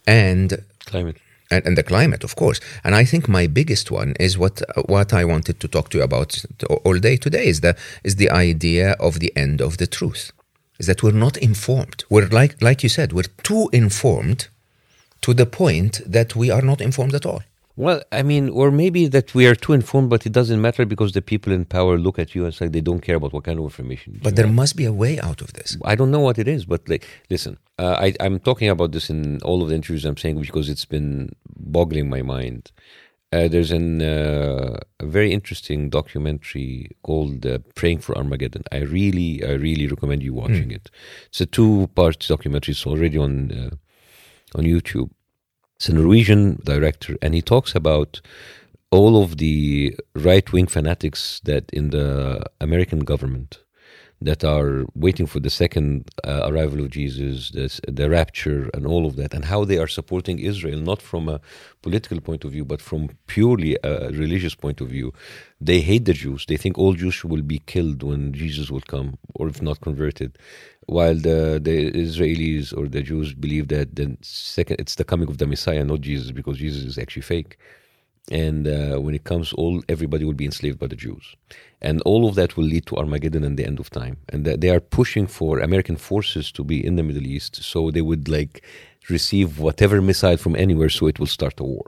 And climate. And, and the climate, of course. And I think my biggest one is what what I wanted to talk to you about all day today is the is the idea of the end of the truth. Is that we're not informed. We're like like you said, we're too informed to the point that we are not informed at all. Well, I mean, or maybe that we are too informed, but it doesn't matter because the people in power look at you and say they don't care about what kind of information. But there have. must be a way out of this. I don't know what it is, but like, listen, uh, I, I'm talking about this in all of the interviews I'm saying because it's been boggling my mind. Uh, there's an, uh, a very interesting documentary called uh, Praying for Armageddon. I really, I really recommend you watching mm. it. It's a two-part documentary. It's already on uh, on YouTube. It's a Norwegian director, and he talks about all of the right-wing fanatics that in the American government that are waiting for the second uh, arrival of Jesus, this, the rapture, and all of that, and how they are supporting Israel, not from a political point of view, but from purely a religious point of view. They hate the Jews. They think all Jews will be killed when Jesus will come, or if not converted. While the, the Israelis or the Jews believe that the second it's the coming of the Messiah, not Jesus, because Jesus is actually fake. And uh, when it comes, all everybody will be enslaved by the Jews, and all of that will lead to Armageddon and the end of time. And that they are pushing for American forces to be in the Middle East, so they would like receive whatever missile from anywhere, so it will start a war.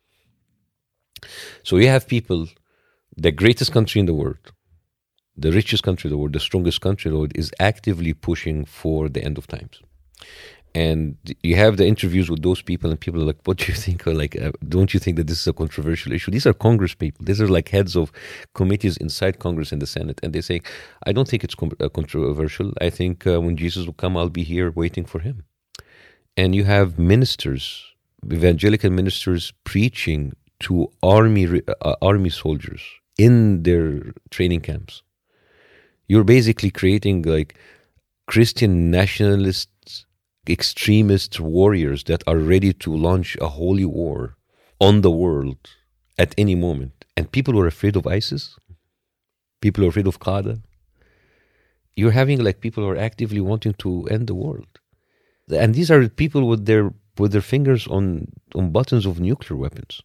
So you have people, the greatest country in the world, the richest country in the world, the strongest country in the world, is actively pushing for the end of times. And you have the interviews with those people, and people are like, what do you think? Or like, uh, don't you think that this is a controversial issue? These are Congress people. These are like heads of committees inside Congress and the Senate. And they say, I don't think it's com- uh, controversial. I think uh, when Jesus will come, I'll be here waiting for him. And you have ministers, evangelical ministers, preaching to army uh, army soldiers in their training camps. You're basically creating like Christian nationalists, extremist warriors that are ready to launch a holy war on the world at any moment. And people who are afraid of ISIS, people who are afraid of Qaeda. You're having like people who are actively wanting to end the world. And these are people with their with their fingers on, on buttons of nuclear weapons.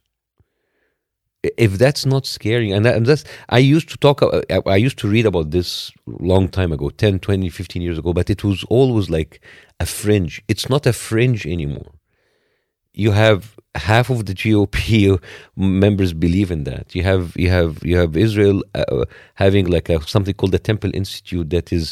If that's not scary, and, that, and that's, I used to talk, I used to read about this long time ago, ten, twenty, fifteen years ago, but it was always like a fringe. It's not a fringe anymore. You have half of the G O P members believe in that. You have, you have, you have Israel uh, having like a, something called the Temple Institute that is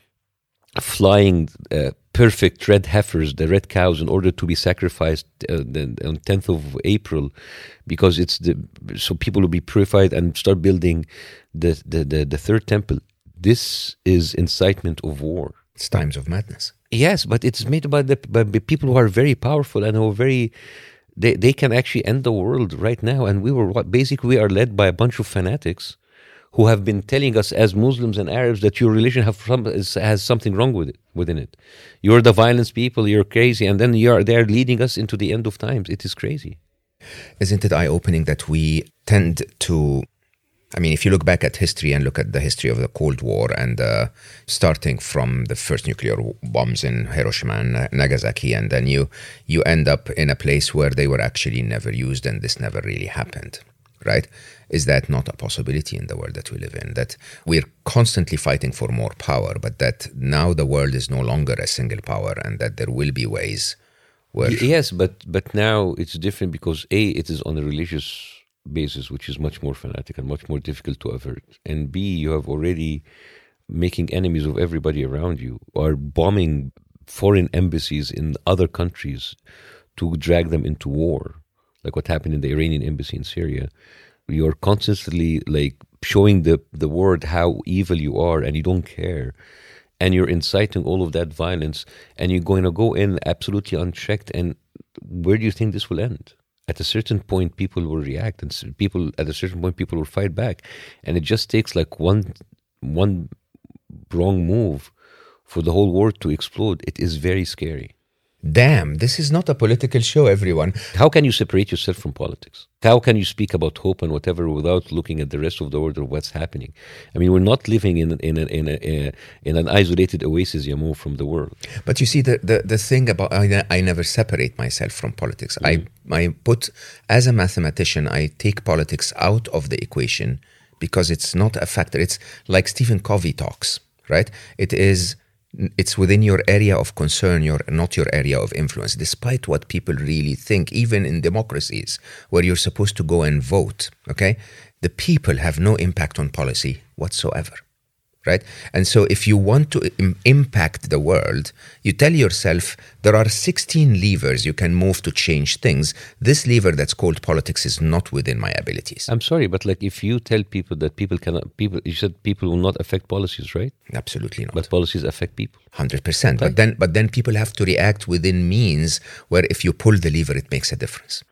flying uh, perfect red heifers, the red cows, in order to be sacrificed uh, the, on tenth of April, because it's the so people will be purified and start building the the, the, the third temple. This is incitement of war. It's times of madness. Yes, but it's made by the by people who are very powerful and who are very. They they can actually end the world right now. And we were basically we are led by a bunch of fanatics who have been telling us as Muslims and Arabs that your religion have some, has something wrong with it, within it. You're the violence people, you're crazy, and then you're they're leading us into the end of times. It is crazy. Isn't it eye-opening that we tend to, I mean, if you look back at history and look at the history of the Cold War, and uh, starting from the first nuclear bombs in Hiroshima and Nagasaki, and then you, you end up in a place where they were actually never used and this never really happened, right? Is that not a possibility in the world that we live in? That we're constantly fighting for more power, but that now the world is no longer a single power, and that there will be ways where... Yes, but but now it's different because A, it is on a religious basis, which is much more fanatic and much more difficult to avert. And B, you have already making enemies of everybody around you, or bombing foreign embassies in other countries to drag them into war, like what happened in the Iranian embassy in Syria. You're constantly like showing the, the world how evil you are, and you don't care. And you're inciting all of that violence, and you're going to go in absolutely unchecked. And where do you think this will end? At a certain point, people will react, and people at a certain point, people will fight back. And it just takes like one one wrong move for the whole world to explode. It is very scary. Damn, this is not a political show, everyone. How can you separate yourself from politics? How can you speak about hope and whatever without looking at the rest of the world or what's happening? I mean, we're not living in in a, in, a, a, in an isolated oasis, Yamo, from the world. But you see, the, the, the thing about, I, I never separate myself from politics. Mm. I, I put, as a mathematician, I take politics out of the equation because it's not a factor. It's like Stephen Covey talks, right? It is... It's within your area of concern, your not your area of influence, despite what people really think, even in democracies where you're supposed to go and vote, okay? The people have no impact on policy whatsoever, right? And so if you want to im- impact the world, you tell yourself there are sixteen levers you can move to change things. This lever that's called politics is not within my abilities. I'm sorry, but like if you tell people that people cannot, people, you said people will not affect policies, right? Absolutely not. But policies affect people. one hundred percent. Right. But then, but then people have to react within means where if you pull the lever, it makes a difference.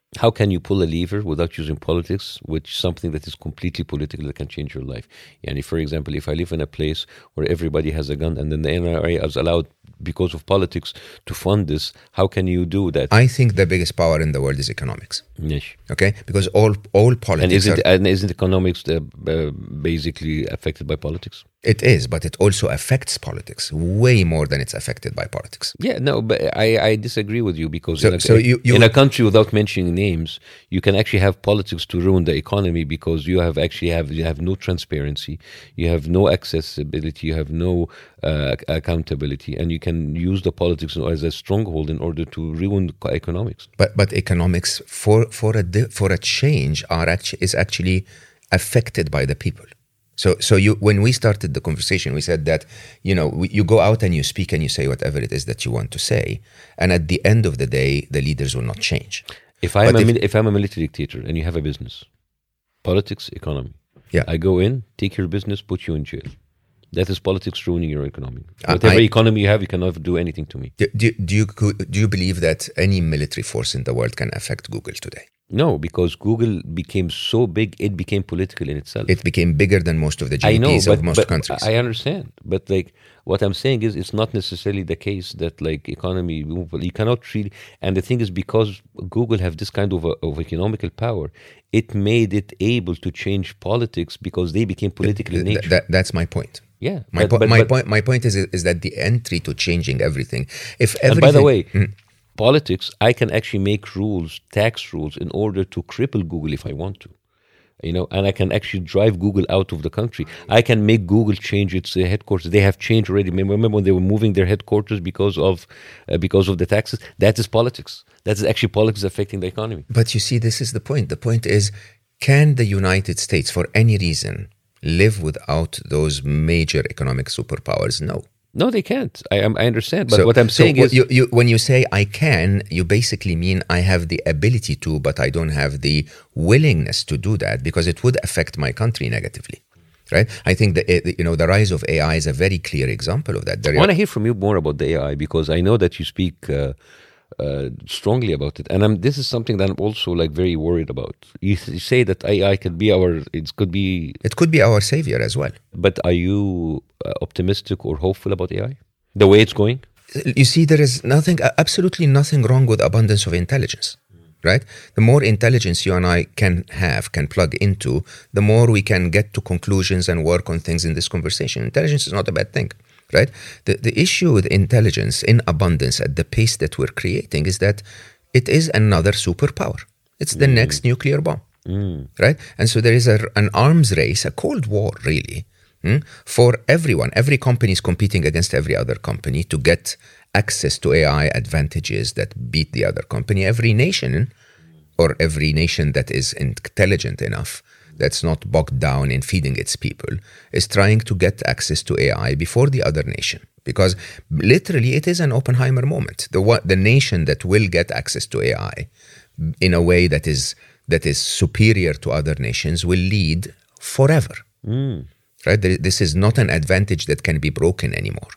How can you pull a lever without using politics, which is something that is completely political that can change your life? Yani, for example, if I live in a place where everybody has a gun and then the N R A is allowed because of politics to fund this, how can you do that? I think the biggest power in the world is economics. Yes. Okay? Because all all politics And isn't, are, and isn't economics uh, uh, basically affected by politics? it is, but it also affects politics way more than it's affected by politics. Yeah, no, but I, I disagree with you because So- in, a, so you- you- in a country without mentioning names, you can actually have politics to ruin the economy because you have actually have you have no transparency, you have no accessibility, you have no uh, accountability, and you can use the politics as a stronghold in order to ruin economics. But but economics for for a di- for a change are actually is actually affected by the people. So so you when we started the conversation, we said that you know we, you go out and you speak and you say whatever it is that you want to say, and at the end of the day, the leaders will not change. If I'm But a if- mil- if I'm a military dictator and you have a business, politics, economy, Yeah. I go in, take your business, put you in jail. That is politics ruining your economy. I- Whatever I- economy you have, you cannot do anything to me. Do, do, do you do you believe that any military force in the world can affect Google today? No, because Google became so big, it became political in itself. It became bigger than most of the I G D know, Ps but, of most but countries. I understand. But like what I'm saying is, it's not necessarily the case that like economy, you cannot really. And the thing is, because Google have this kind of a, of economical power, it made it able to change politics because they became political in Th- nature. that, that's my point. Yeah, My, but- po- but- my but- point. My point is is that the entry to changing everything. If everything, And by the way, Mm. politics, I can actually make rules, tax rules, in order to cripple Google if I want to. You know, and I can actually drive Google out of the country. I can make Google change its uh, headquarters. They have changed already. Remember when they were moving their headquarters because of uh, because of the taxes? That is politics. That is actually politics affecting the economy. But you see, this is the point. The point is, can the United States, for any reason, live without those major economic superpowers? No. No, they can't. I am- I understand. But So- what I'm so saying what is, you, you, when you say I can, you basically mean I have the ability to, but I don't have the willingness to do that because it would affect my country negatively, right? I think that eh, you know the rise of A I is a very clear example of that. There I want to hear from you more about the A I because I know that you speak uh, uh, strongly about it, and I'm, this is something that I'm also like very worried about. You, th- you say that A I could be our, it could be, it could be our savior as well. but are you uh, optimistic or hopeful about A I? The way it's going? You see, there is nothing, absolutely nothing wrong with abundance of intelligence, right? The more intelligence you and I can have, can plug into, the more we can get to conclusions and work on things in this conversation. Intelligence is not a bad thing, right? The, the issue with intelligence in abundance at the pace that we're creating is that it is another superpower. It's the next nuclear bomb, right? And so there is a, an arms race, a Cold War, really, Hmm? for everyone. Every company is competing against every other company to get access to A I advantages that beat the other company. Every nation, or every nation that is intelligent enough, that's not bogged down in feeding its people, is trying to get access to A I before the other nation. Because literally it is an Oppenheimer moment. The, what, the nation that will get access to A I in a way that is, that is superior to other nations will lead forever. Mm. Right? There- This is not an advantage that can be broken anymore.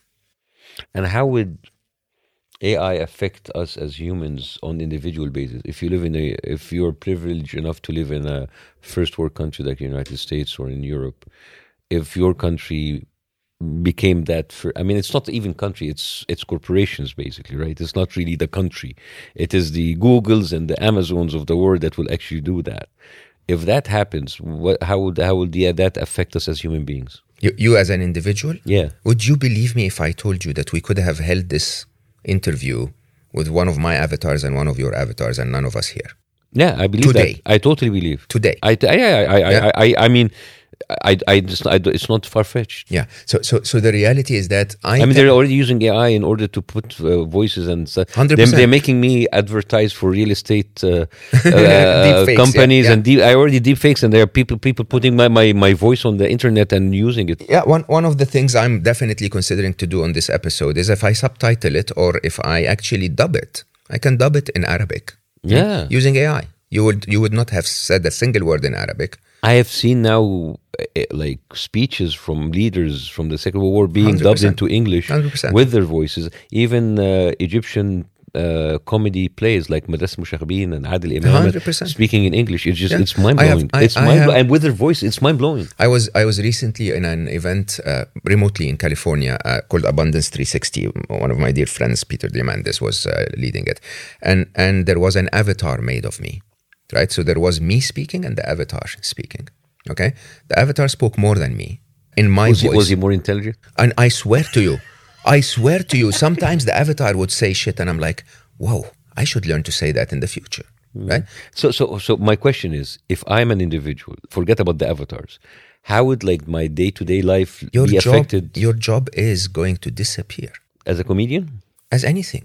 And how would A I affect us as humans on individual basis? If you live in a, if you're privileged enough to live in a first world country like the United States or in Europe, if your country became that, for, I mean, it's not even country, it's it's corporations basically, right? It's not really the country. It is the Googles and the Amazons of the world that will actually do that. If that happens, what, how would how would the, that affect us as human beings? You, you as an individual? Yeah. Would you believe me if I told you that we could have held this interview with one of my avatars and one of your avatars and none of us here? Yeah, I believe Today. that. I totally believe. Today. I, I, I, I, Yeah. I, I, I mean, I, I just, I, it's not far fetched. Yeah. So so so the reality is that I I mean, can- they're already using A I in order to put uh, voices and stuff. one hundred They're, percent. they're making me advertise for real estate uh, uh, Deepfakes, companies, yeah, yeah. and deep, I already deepfakes, and there are people people putting my, my, my voice on the internet and using it. Yeah, one, one of the things I'm definitely considering to do on this episode is if I subtitle it or if I actually dub it, I can dub it in Arabic. Yeah. Using A I. You would you would not have said a single word in Arabic. I have seen now uh, like speeches from leaders from the Second World War being one hundred dubbed percent. into English one hundred percent. with their voices. Even uh, Egyptian uh, comedy plays like Madrasa Mushaghbin and Adil one Imam hundred percent. speaking in English. It's just Yeah. it's mind blowing. I have- I- It's I mind have- and with their voice, it's mind blowing. I was I was recently in an event uh, remotely in California uh, called Abundance three sixty. One of my dear friends, Peter Diamandis, was uh, leading it, and and there was an avatar made of me, right? So there was me speaking and the avatar speaking. Okay, the avatar spoke more than me in my Was he, voice, was he more intelligent? and I swear to you, I swear to you, sometimes the avatar would say shit, and I'm like, whoa, I should learn to say that in the future, right? So, so, so my question is: if I'm an individual, forget about the avatars. How would like my day-to-day life Your be job, affected your job is going to disappear. as a comedian? As anything.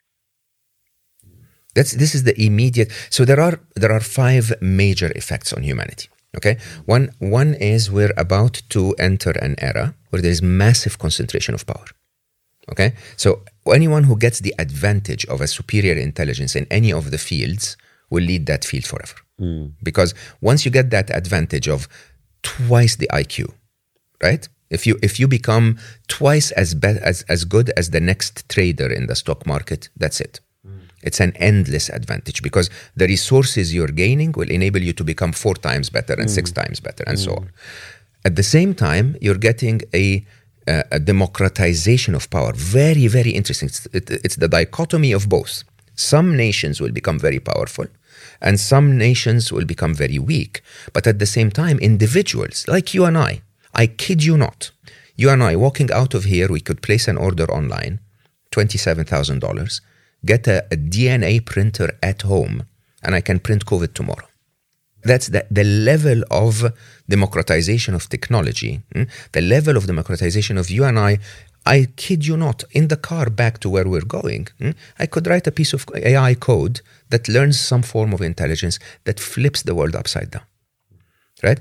That's this is the immediate. So there are there are five major effects on humanity. Okay, one one is we're about to enter an era where there is massive concentration of power. Okay, so anyone who gets the advantage of a superior intelligence in any of the fields will lead that field forever. Because once you get that advantage of twice the I Q, right? If you if you become twice as be- as as good as the next trader in the stock market, that's it. It's an endless advantage because the resources you're gaining will enable you to become four times better and six times better and so on. At the same time, you're getting a, uh, a democratization of power. Very, very interesting. It's, it, it's the dichotomy of both. Some nations will become very powerful and some nations will become very weak. But at the same time, individuals like you and I, I kid you not, you and I walking out of here, we could place an order online, twenty-seven thousand dollars, get a, a D N A printer at home, and I can print COVID tomorrow. That's the, the level of democratization of technology, mm? the level of democratization of you and I. I kid you not, in the car back to where we're going, mm? I could write a piece of A I code that learns some form of intelligence that flips the world upside down, right?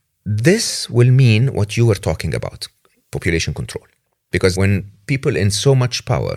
This will mean what you were talking about, population control. Because when people in so much power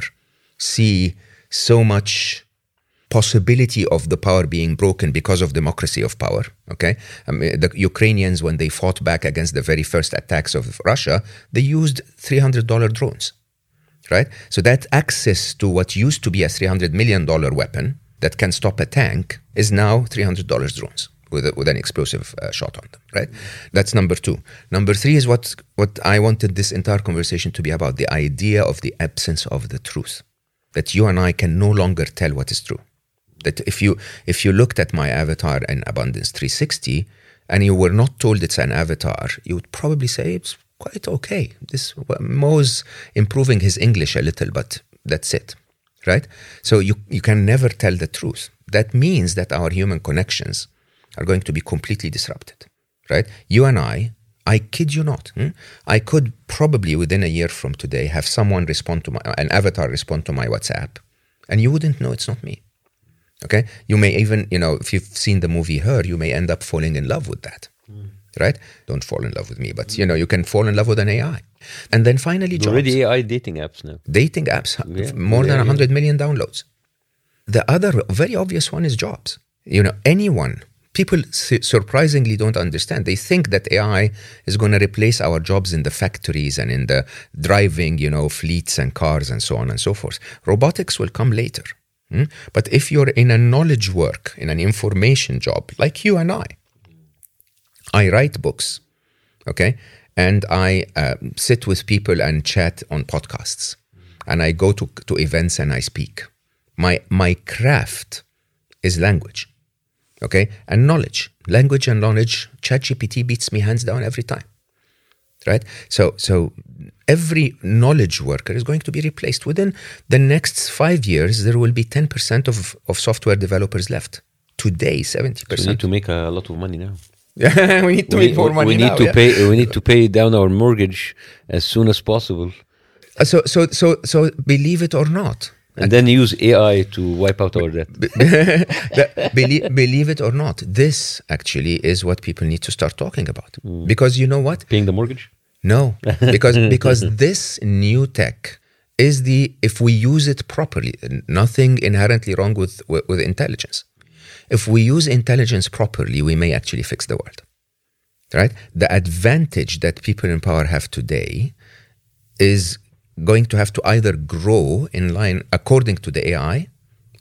see so much possibility of the power being broken because of democracy of power, okay? I mean, the Ukrainians, when they fought back against the very first attacks of Russia, they used three hundred dollars drones, right? So that access to what used to be a three hundred million dollars weapon that can stop a tank is now three hundred dollars drones with, a, with an explosive uh, shot on them, right? That's number two. Number three is what, what I wanted this entire conversation to be about, the idea of the absence of the truth. That you and I can no longer tell what is true. That if you if you looked at my avatar in Abundance three sixty and you were not told it's an avatar, you would probably say it's quite okay. This Mo's improving his English a little, but that's it, right? So you, you can never tell the truth. That means that our human connections are going to be completely disrupted, right? You and I, I kid you not, hmm? I could probably within a year from today have someone respond to my, an avatar respond to my WhatsApp, and you wouldn't know it's not me. Okay? You may even, you know, if you've seen the movie Her, you may end up falling in love with that, mm. right? Don't fall in love with me, but, mm. you know, you can fall in love with an A I. And then finally, jobs. Already A I dating apps now. Dating apps, Yeah. more Yeah, than one hundred yeah. million downloads. The other very obvious one is jobs. You know, anyone, people su- surprisingly don't understand. They think that A I is going to replace our jobs in the factories and in the driving, you know, fleets and cars and so on and so forth. Robotics will come later. Hmm? But if you're in a knowledge work, in an information job, like you and I, I write books, okay? And I uh, sit with people and chat on podcasts. And I go to, to events and I speak. My, my craft is language. Okay, and knowledge, language and knowledge. ChatGPT beats me hands down every time, right? So, so every knowledge worker is going to be replaced within the next five years. There will be ten percent of of software developers left. Today, seventy percent. So we need to make a lot of money now. Yeah, we need to we, make more money we need now. to yeah. pay. We need to pay down our mortgage as soon as possible, Uh, So, so, so, so, believe it or not. and then use A I to wipe out our debt. That- believe, believe it or not, this actually is what people need to start talking about. Because you know what? Paying the mortgage. No, because because this new tech is the, if we use it properly, nothing inherently wrong with, with, with intelligence. If we use intelligence properly, we may actually fix the world, right? The advantage that people in power have today is going to have to either grow in line according to the A I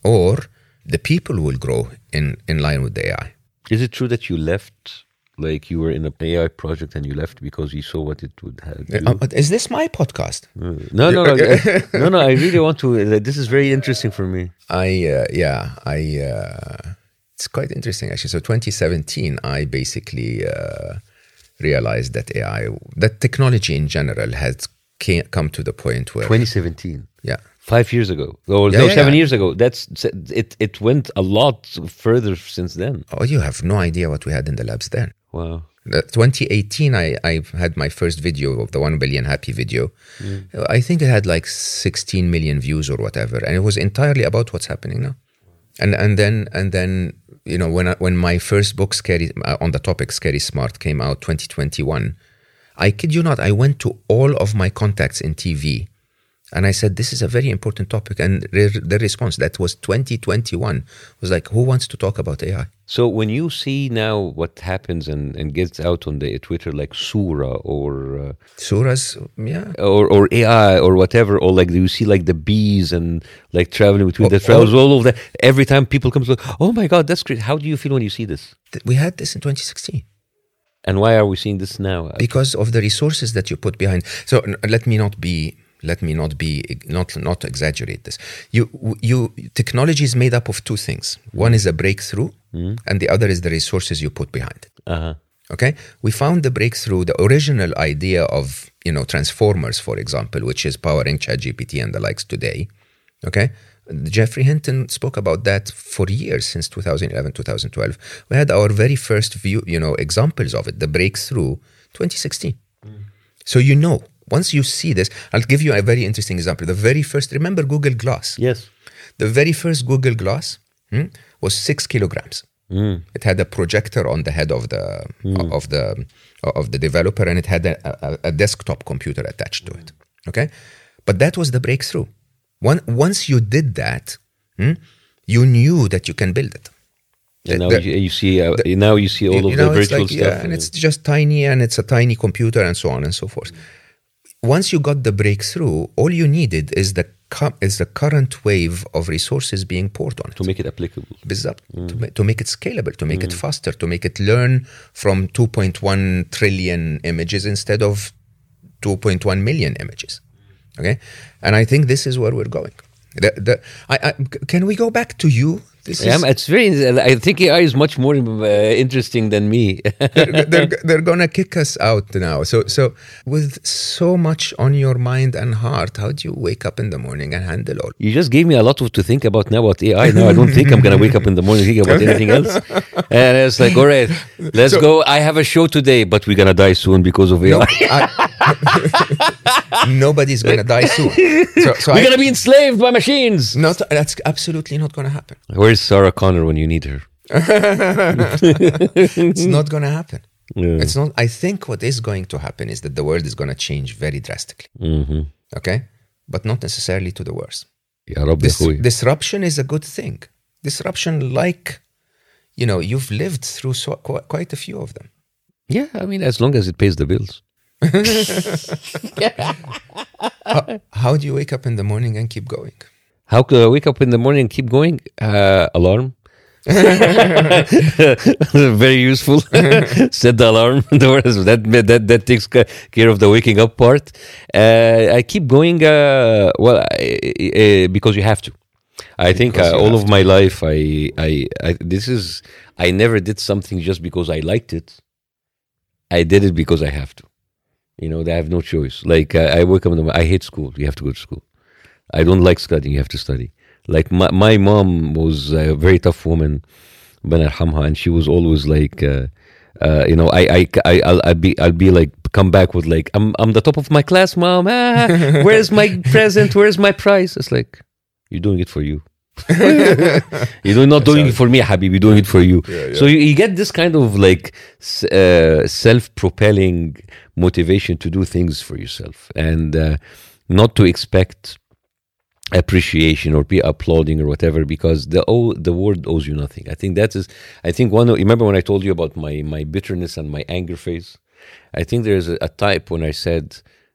or the people will grow in, in line with the A I. Is it true that you left, like you were in an A I project and you left because you saw what it would have? Uh, but is this my podcast? No, no, no, no, no. I really want to. Uh, this is very interesting for me. I uh, yeah, I. Uh, it's quite interesting actually. So twenty seventeen, I basically uh, realized that A I, that technology in general, has came, come to the point where twenty seventeen. Yeah. Five years ago, or Yeah, no, yeah, seven yeah. years ago. That's it. It went a lot further since then. Oh, you have no idea what we had in the labs then. Wow. Uh, twenty eighteen, I, I had my first video of the one billion happy video. Mm. I think it had like sixteen million views or whatever, and it was entirely about what's happening now. And and then and then you know when I, when my first book, Scary, uh, on the topic Scary Smart, came out twenty twenty-one, I kid you not, I went to all of my contacts in T V. And I said, this is a very important topic. And their, their response, that was twenty twenty-one, was like, who wants to talk about A I? So when you see now what happens and, and gets out on the Twitter, like Sura or uh, Surahs, yeah. or or A I or whatever, or like you see like the bees and like traveling between Oh, the trails, all of that. Every time people come to, oh my God, that's great. How do you feel when you see this? We had this in twenty sixteen. And why are we seeing this now? Because of the resources that you put behind. So n- let me not be... Let me not be not not exaggerate this. You you technology is made up of two things. One is a breakthrough, mm. and the other is the resources you put behind it. Uh-huh. Okay, we found the breakthrough, the original idea of you know transformers, for example, which is powering ChatGPT and the likes today. Okay, Jeffrey Hinton spoke about that for years, since two thousand eleven, two thousand twelve. We had our very first view, you know, examples of it. The breakthrough, twenty sixteen. Mm. So you know. Once you see this, I'll give you a very interesting example. The very first, remember Google Glass? Yes. The very first Google Glass hmm, was six kilograms. Mm. It had a projector on the head of the mm. of the of the developer, and it had a, a, a desktop computer attached to it. Okay, but that was the breakthrough. One, once you did that, hmm, you knew that you can build it. And now the, you, you see uh, the, now you see all you, of you the know, virtual like, stuff, yeah, and it's just tiny, and it's a tiny computer, and so on and so forth. Once you got the breakthrough, all you needed is the is the current wave of resources being poured on it. To make it applicable. بالضبط. Mm. To, ma- to make it scalable, to make mm. it faster, to make it learn from two point one trillion images instead of two point one million images. Okay? And I think this is where we're going. The, the, I, I, can we go back to you? This yeah, is, it's very. I think A I is much more uh, interesting than me. they're, they're, they're gonna kick us out now. So, so with so much on your mind and heart, how do you wake up in the morning and handle all? You just gave me a lot of to think about now about A I. Now I don't think I'm gonna wake up in the morning thinking about anything else. And it's like, all right, let's so, go. I have a show today, but we're gonna die soon because of A I. No, I, nobody's gonna die soon. So, so we're I, gonna be enslaved by machines. Not, that's absolutely not gonna happen. Where's Sarah Connor when you need her? It's not going to happen. Yeah. It's not. I think what is going to happen is that the world is going to change very drastically. Mm-hmm. Okay, but not necessarily to the worse. Ya Rabbi Dis- Khui. disruption is a good thing. Disruption, like you know, you've lived through so, qu- quite a few of them. Yeah, I mean, as long as it pays the bills. how, how do you wake up in the morning and keep going? How could I wake up in the morning and keep going? Uh, alarm. Very useful. Set the alarm. that, that that takes care of the waking up part. Uh, I keep going. Uh, well, I, I, because you have to. I think uh, all of to. my life, I, I, I, this is. I never did something just because I liked it. I did it because I have to. You know, I have no choice. Like uh, I wake up in the morning. I hate school. You have to go to school. I don't like studying. You have to study. Like my, my mom was a very tough woman, and she was always like, uh, uh, you know, I, I, I, I'll, I'll be, I'll be like, come back with like, I'm, I'm the top of my class, mom. Ah, where's my present? Where's my prize? It's like, you're doing it for you. You're not doing it for me, Habib. You're doing it for you. Yeah, yeah. So you, you get this kind of like uh, self-propelling motivation to do things for yourself, and uh, not to expect appreciation or be applauding or whatever, because the oh, the world owes you nothing. I think that is. I think one. Remember when I told you about my my bitterness and my anger phase? I think there's a, a type when I said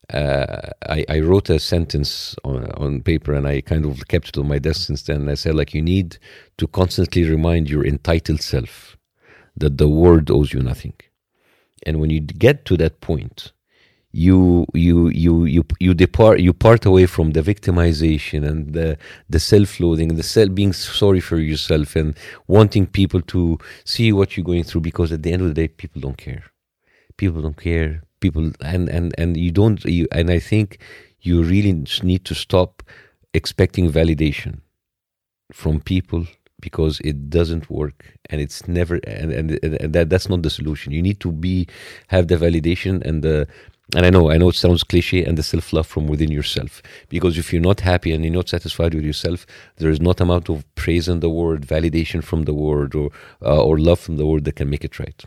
uh, I, I wrote a sentence on, on paper, and I kind of kept it on my desk since then. I said, like, you need to constantly remind your entitled self that the world owes you nothing. And when you get to that point, you you you you you depart you part away from the victimization and the the self-loathing and the self being sorry for yourself and wanting people to see what you're going through, because at the end of the day, people don't care. People don't care. People and and and you don't. You, and I think you really need to stop expecting validation from people, because it doesn't work, and it's never. And and, and that that's not the solution. You need to be have the validation and the. And I know, I know it sounds cliche, and the self-love from within yourself. Because if you're not happy and you're not satisfied with yourself, there is not amount of praise in the world, validation from the world, or uh, or love from the world that can make it right.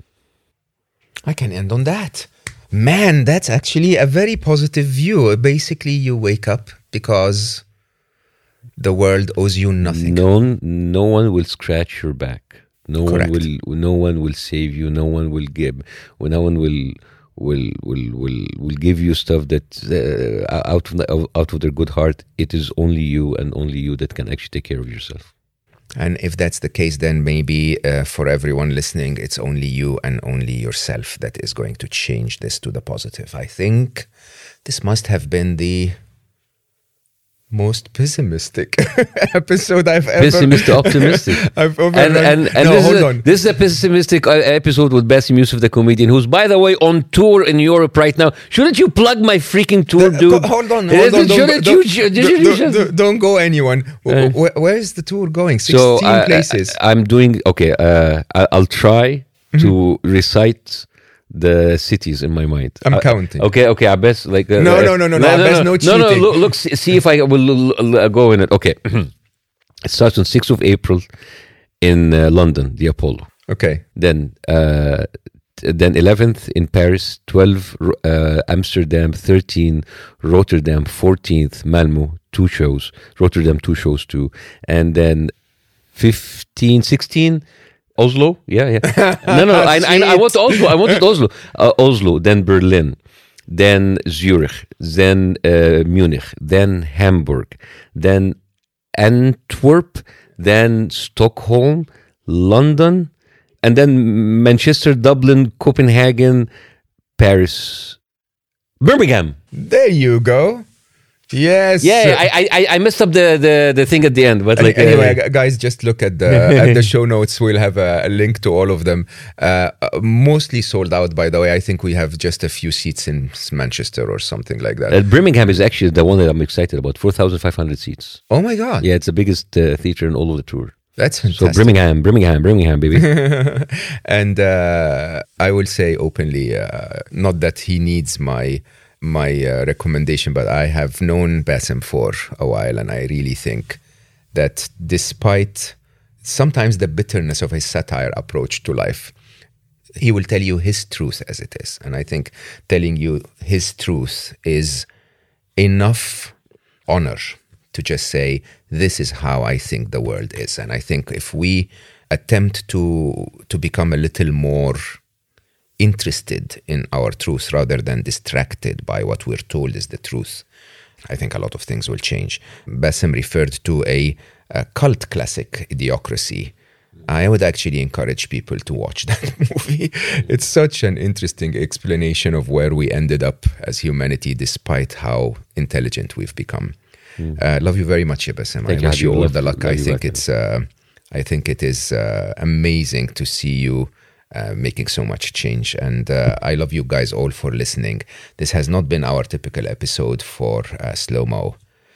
I can end on that. Man, that's actually a very positive view. Basically, you wake up because the world owes you nothing. No one, no one will scratch your back. No Correct. one will. No one will save you. No one will give. No one will. Will will will will give you stuff that uh, out of the, out of their good heart. It is only you and only you that can actually take care of yourself. And if that's the case, then maybe uh, for everyone listening, it's only you and only yourself that is going to change this to the positive. I think this must have been the most pessimistic episode I've ever... Pessimistic, optimistic. I've ever and, and, and no, this, hold is a, on. this is a pessimistic uh, episode with Bassem Youssef, the comedian, who's, by the way, on tour in Europe right now. Shouldn't you plug my freaking tour, The- dude? Hold on, Uh, hold on. Shouldn't Don't, you... don't, should- don't, you don't, just- don't- don't go anyone. Uh, where, where is the tour going? sixteen So I, places. I, I'm doing... Okay, uh, I, I'll try to recite the cities in my mind. I'm Uh, counting. Okay, okay, I best like... Uh, No, uh, no, no, no, no, I best no no, no, cheating. look, look see, see if I will uh, go in it. Okay. It starts on sixth of April in uh, London, the Apollo. Okay. Then uh, t- then eleventh in Paris, twelve uh, Amsterdam, thirteen Rotterdam, fourteenth Malmo, two shows. Rotterdam, two shows too. And then fifteen, sixteen Oslo. Yeah, yeah. No, no, I, I, I want Oslo. I wanted Oslo. Uh, Oslo, then Berlin, then Zurich, then uh, Munich, then Hamburg, then Antwerp, then Stockholm, London, and then Manchester, Dublin, Copenhagen, Paris, Birmingham. There you go. Yes. Yeah, I I I messed up the, the, the thing at the end, but like anyway, uh, guys, just look at the at the show notes. We'll have a, a link to all of them. Uh, mostly sold out, by the way. I think we have just a few seats in Manchester or something like that. uh, Birmingham is actually the one that I'm excited about. Four thousand five hundred seats. Oh my God! Yeah, it's the biggest uh, theater in all of the tour. That's So fantastic. Birmingham, Birmingham, Birmingham, baby. And uh, I will say openly, uh, not that he needs my my uh, recommendation, but I have known Bassem for a while, and I really think that despite sometimes the bitterness of his satire approach to life, he will tell you his truth as it is. And I think telling you his truth is enough honor to just say, this is how I think the world is. And I think if we attempt to to become a little more interested in our truth rather than distracted by what we're told is the truth, I think a lot of things will change. Bassem referred to a, a cult classic, Idiocracy. I would actually encourage people to watch that movie. It's such an interesting explanation of where we ended up as humanity, despite how intelligent we've become. Mm. Uh, love you very much, Bassem. I you, wish you all love- the luck. love I you think back, it's. Uh, I think it is uh, amazing to see you uh, making so much change, and uh, I love you guys all for listening. This has not been our typical episode for uh, Slow Mo,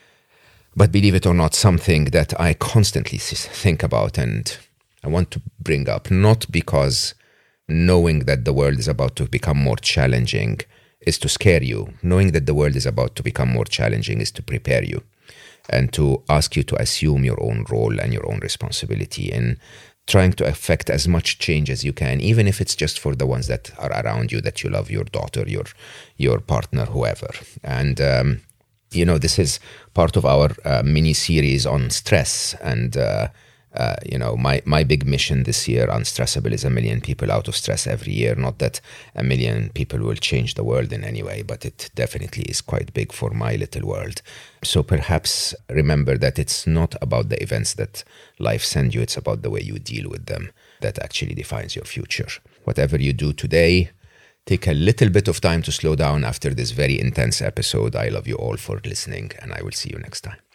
but believe it or not, something that I constantly think about and I want to bring up, not because knowing that the world is about to become more challenging is to scare you. Knowing that the world is about to become more challenging is to prepare you and to ask you to assume your own role and your own responsibility in trying to affect as much change as you can, even if it's just for the ones that are around you, that you love, your daughter, your your partner, whoever. And, um, you know, this is part of our uh, mini-series on stress and uh, Uh, you know, my, my big mission this year, Unstressable, is a million people out of stress every year. Not that a million people will change the world in any way, but it definitely is quite big for my little world. So perhaps remember that it's not about the events that life sends you, it's about the way you deal with them that actually defines your future. Whatever you do today, take a little bit of time to slow down after this very intense episode. I love you all for listening, and I will see you next time.